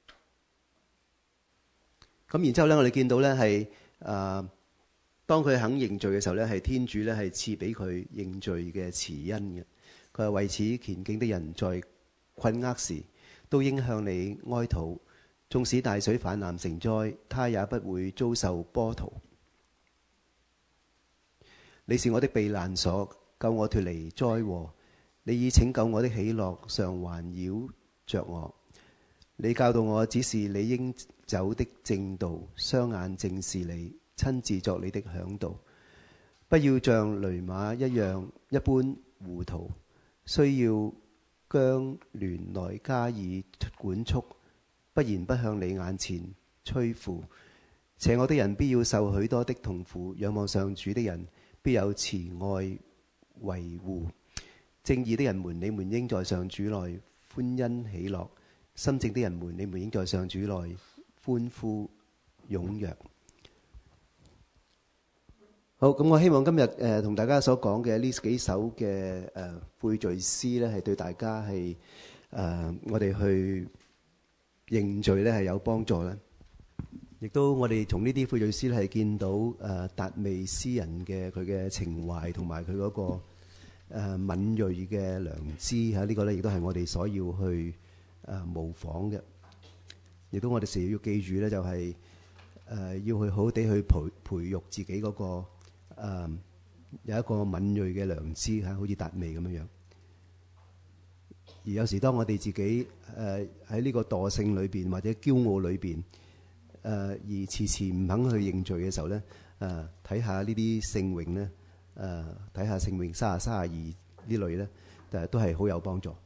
咁然之後咧，我哋見到咧係誒，當佢肯認罪嘅時候咧，係天主咧係賜俾佢認罪嘅慈恩嘅。佢係為此虔敬的人在困厄時，都應向你哀禱。縱使大水泛濫成災，他也不會遭受波濤。你是我的避難所，救我脫離災禍。你以拯救我的喜樂常環繞着我。你教導我指示你應走的正道，雙眼正視你，親自作你的嚮導。不要像騾馬一樣一般糊塗，需要姜聯來加以管束。不然不向你眼前吹負。邪惡的人必要受許多的痛苦，仰望上主的人必有慈愛維護。正義的人們，你們應在上主內歡欣喜樂；心正的人們，你們應在上主內歡呼踴躍。好，咁我希望今日誒同大家所講嘅呢幾首嘅誒悔罪詩咧，係對大家係誒、呃、我哋去認罪咧係有幫助咧，亦都我哋從呢啲悔罪詩咧係見到誒達味詩人嘅佢嘅情懷同埋佢嗰個誒、呃、敏銳嘅良知嚇，呢、這個咧亦都係我哋所要去誒、呃、模仿嘅，亦都我哋成日要記住咧就係、是、誒、呃、要去好好地去培培育自己嗰、那個誒、呃、有一個敏銳嘅良知嚇，好似達味咁樣樣。而有時當我哋自己誒喺呢個惰性裏邊或者驕傲裏邊誒而遲遲唔肯去認罪嘅時候咧，誒睇下呢啲聖詠咧，誒睇下聖詠三十三十二呢類咧，誒都係好有幫助。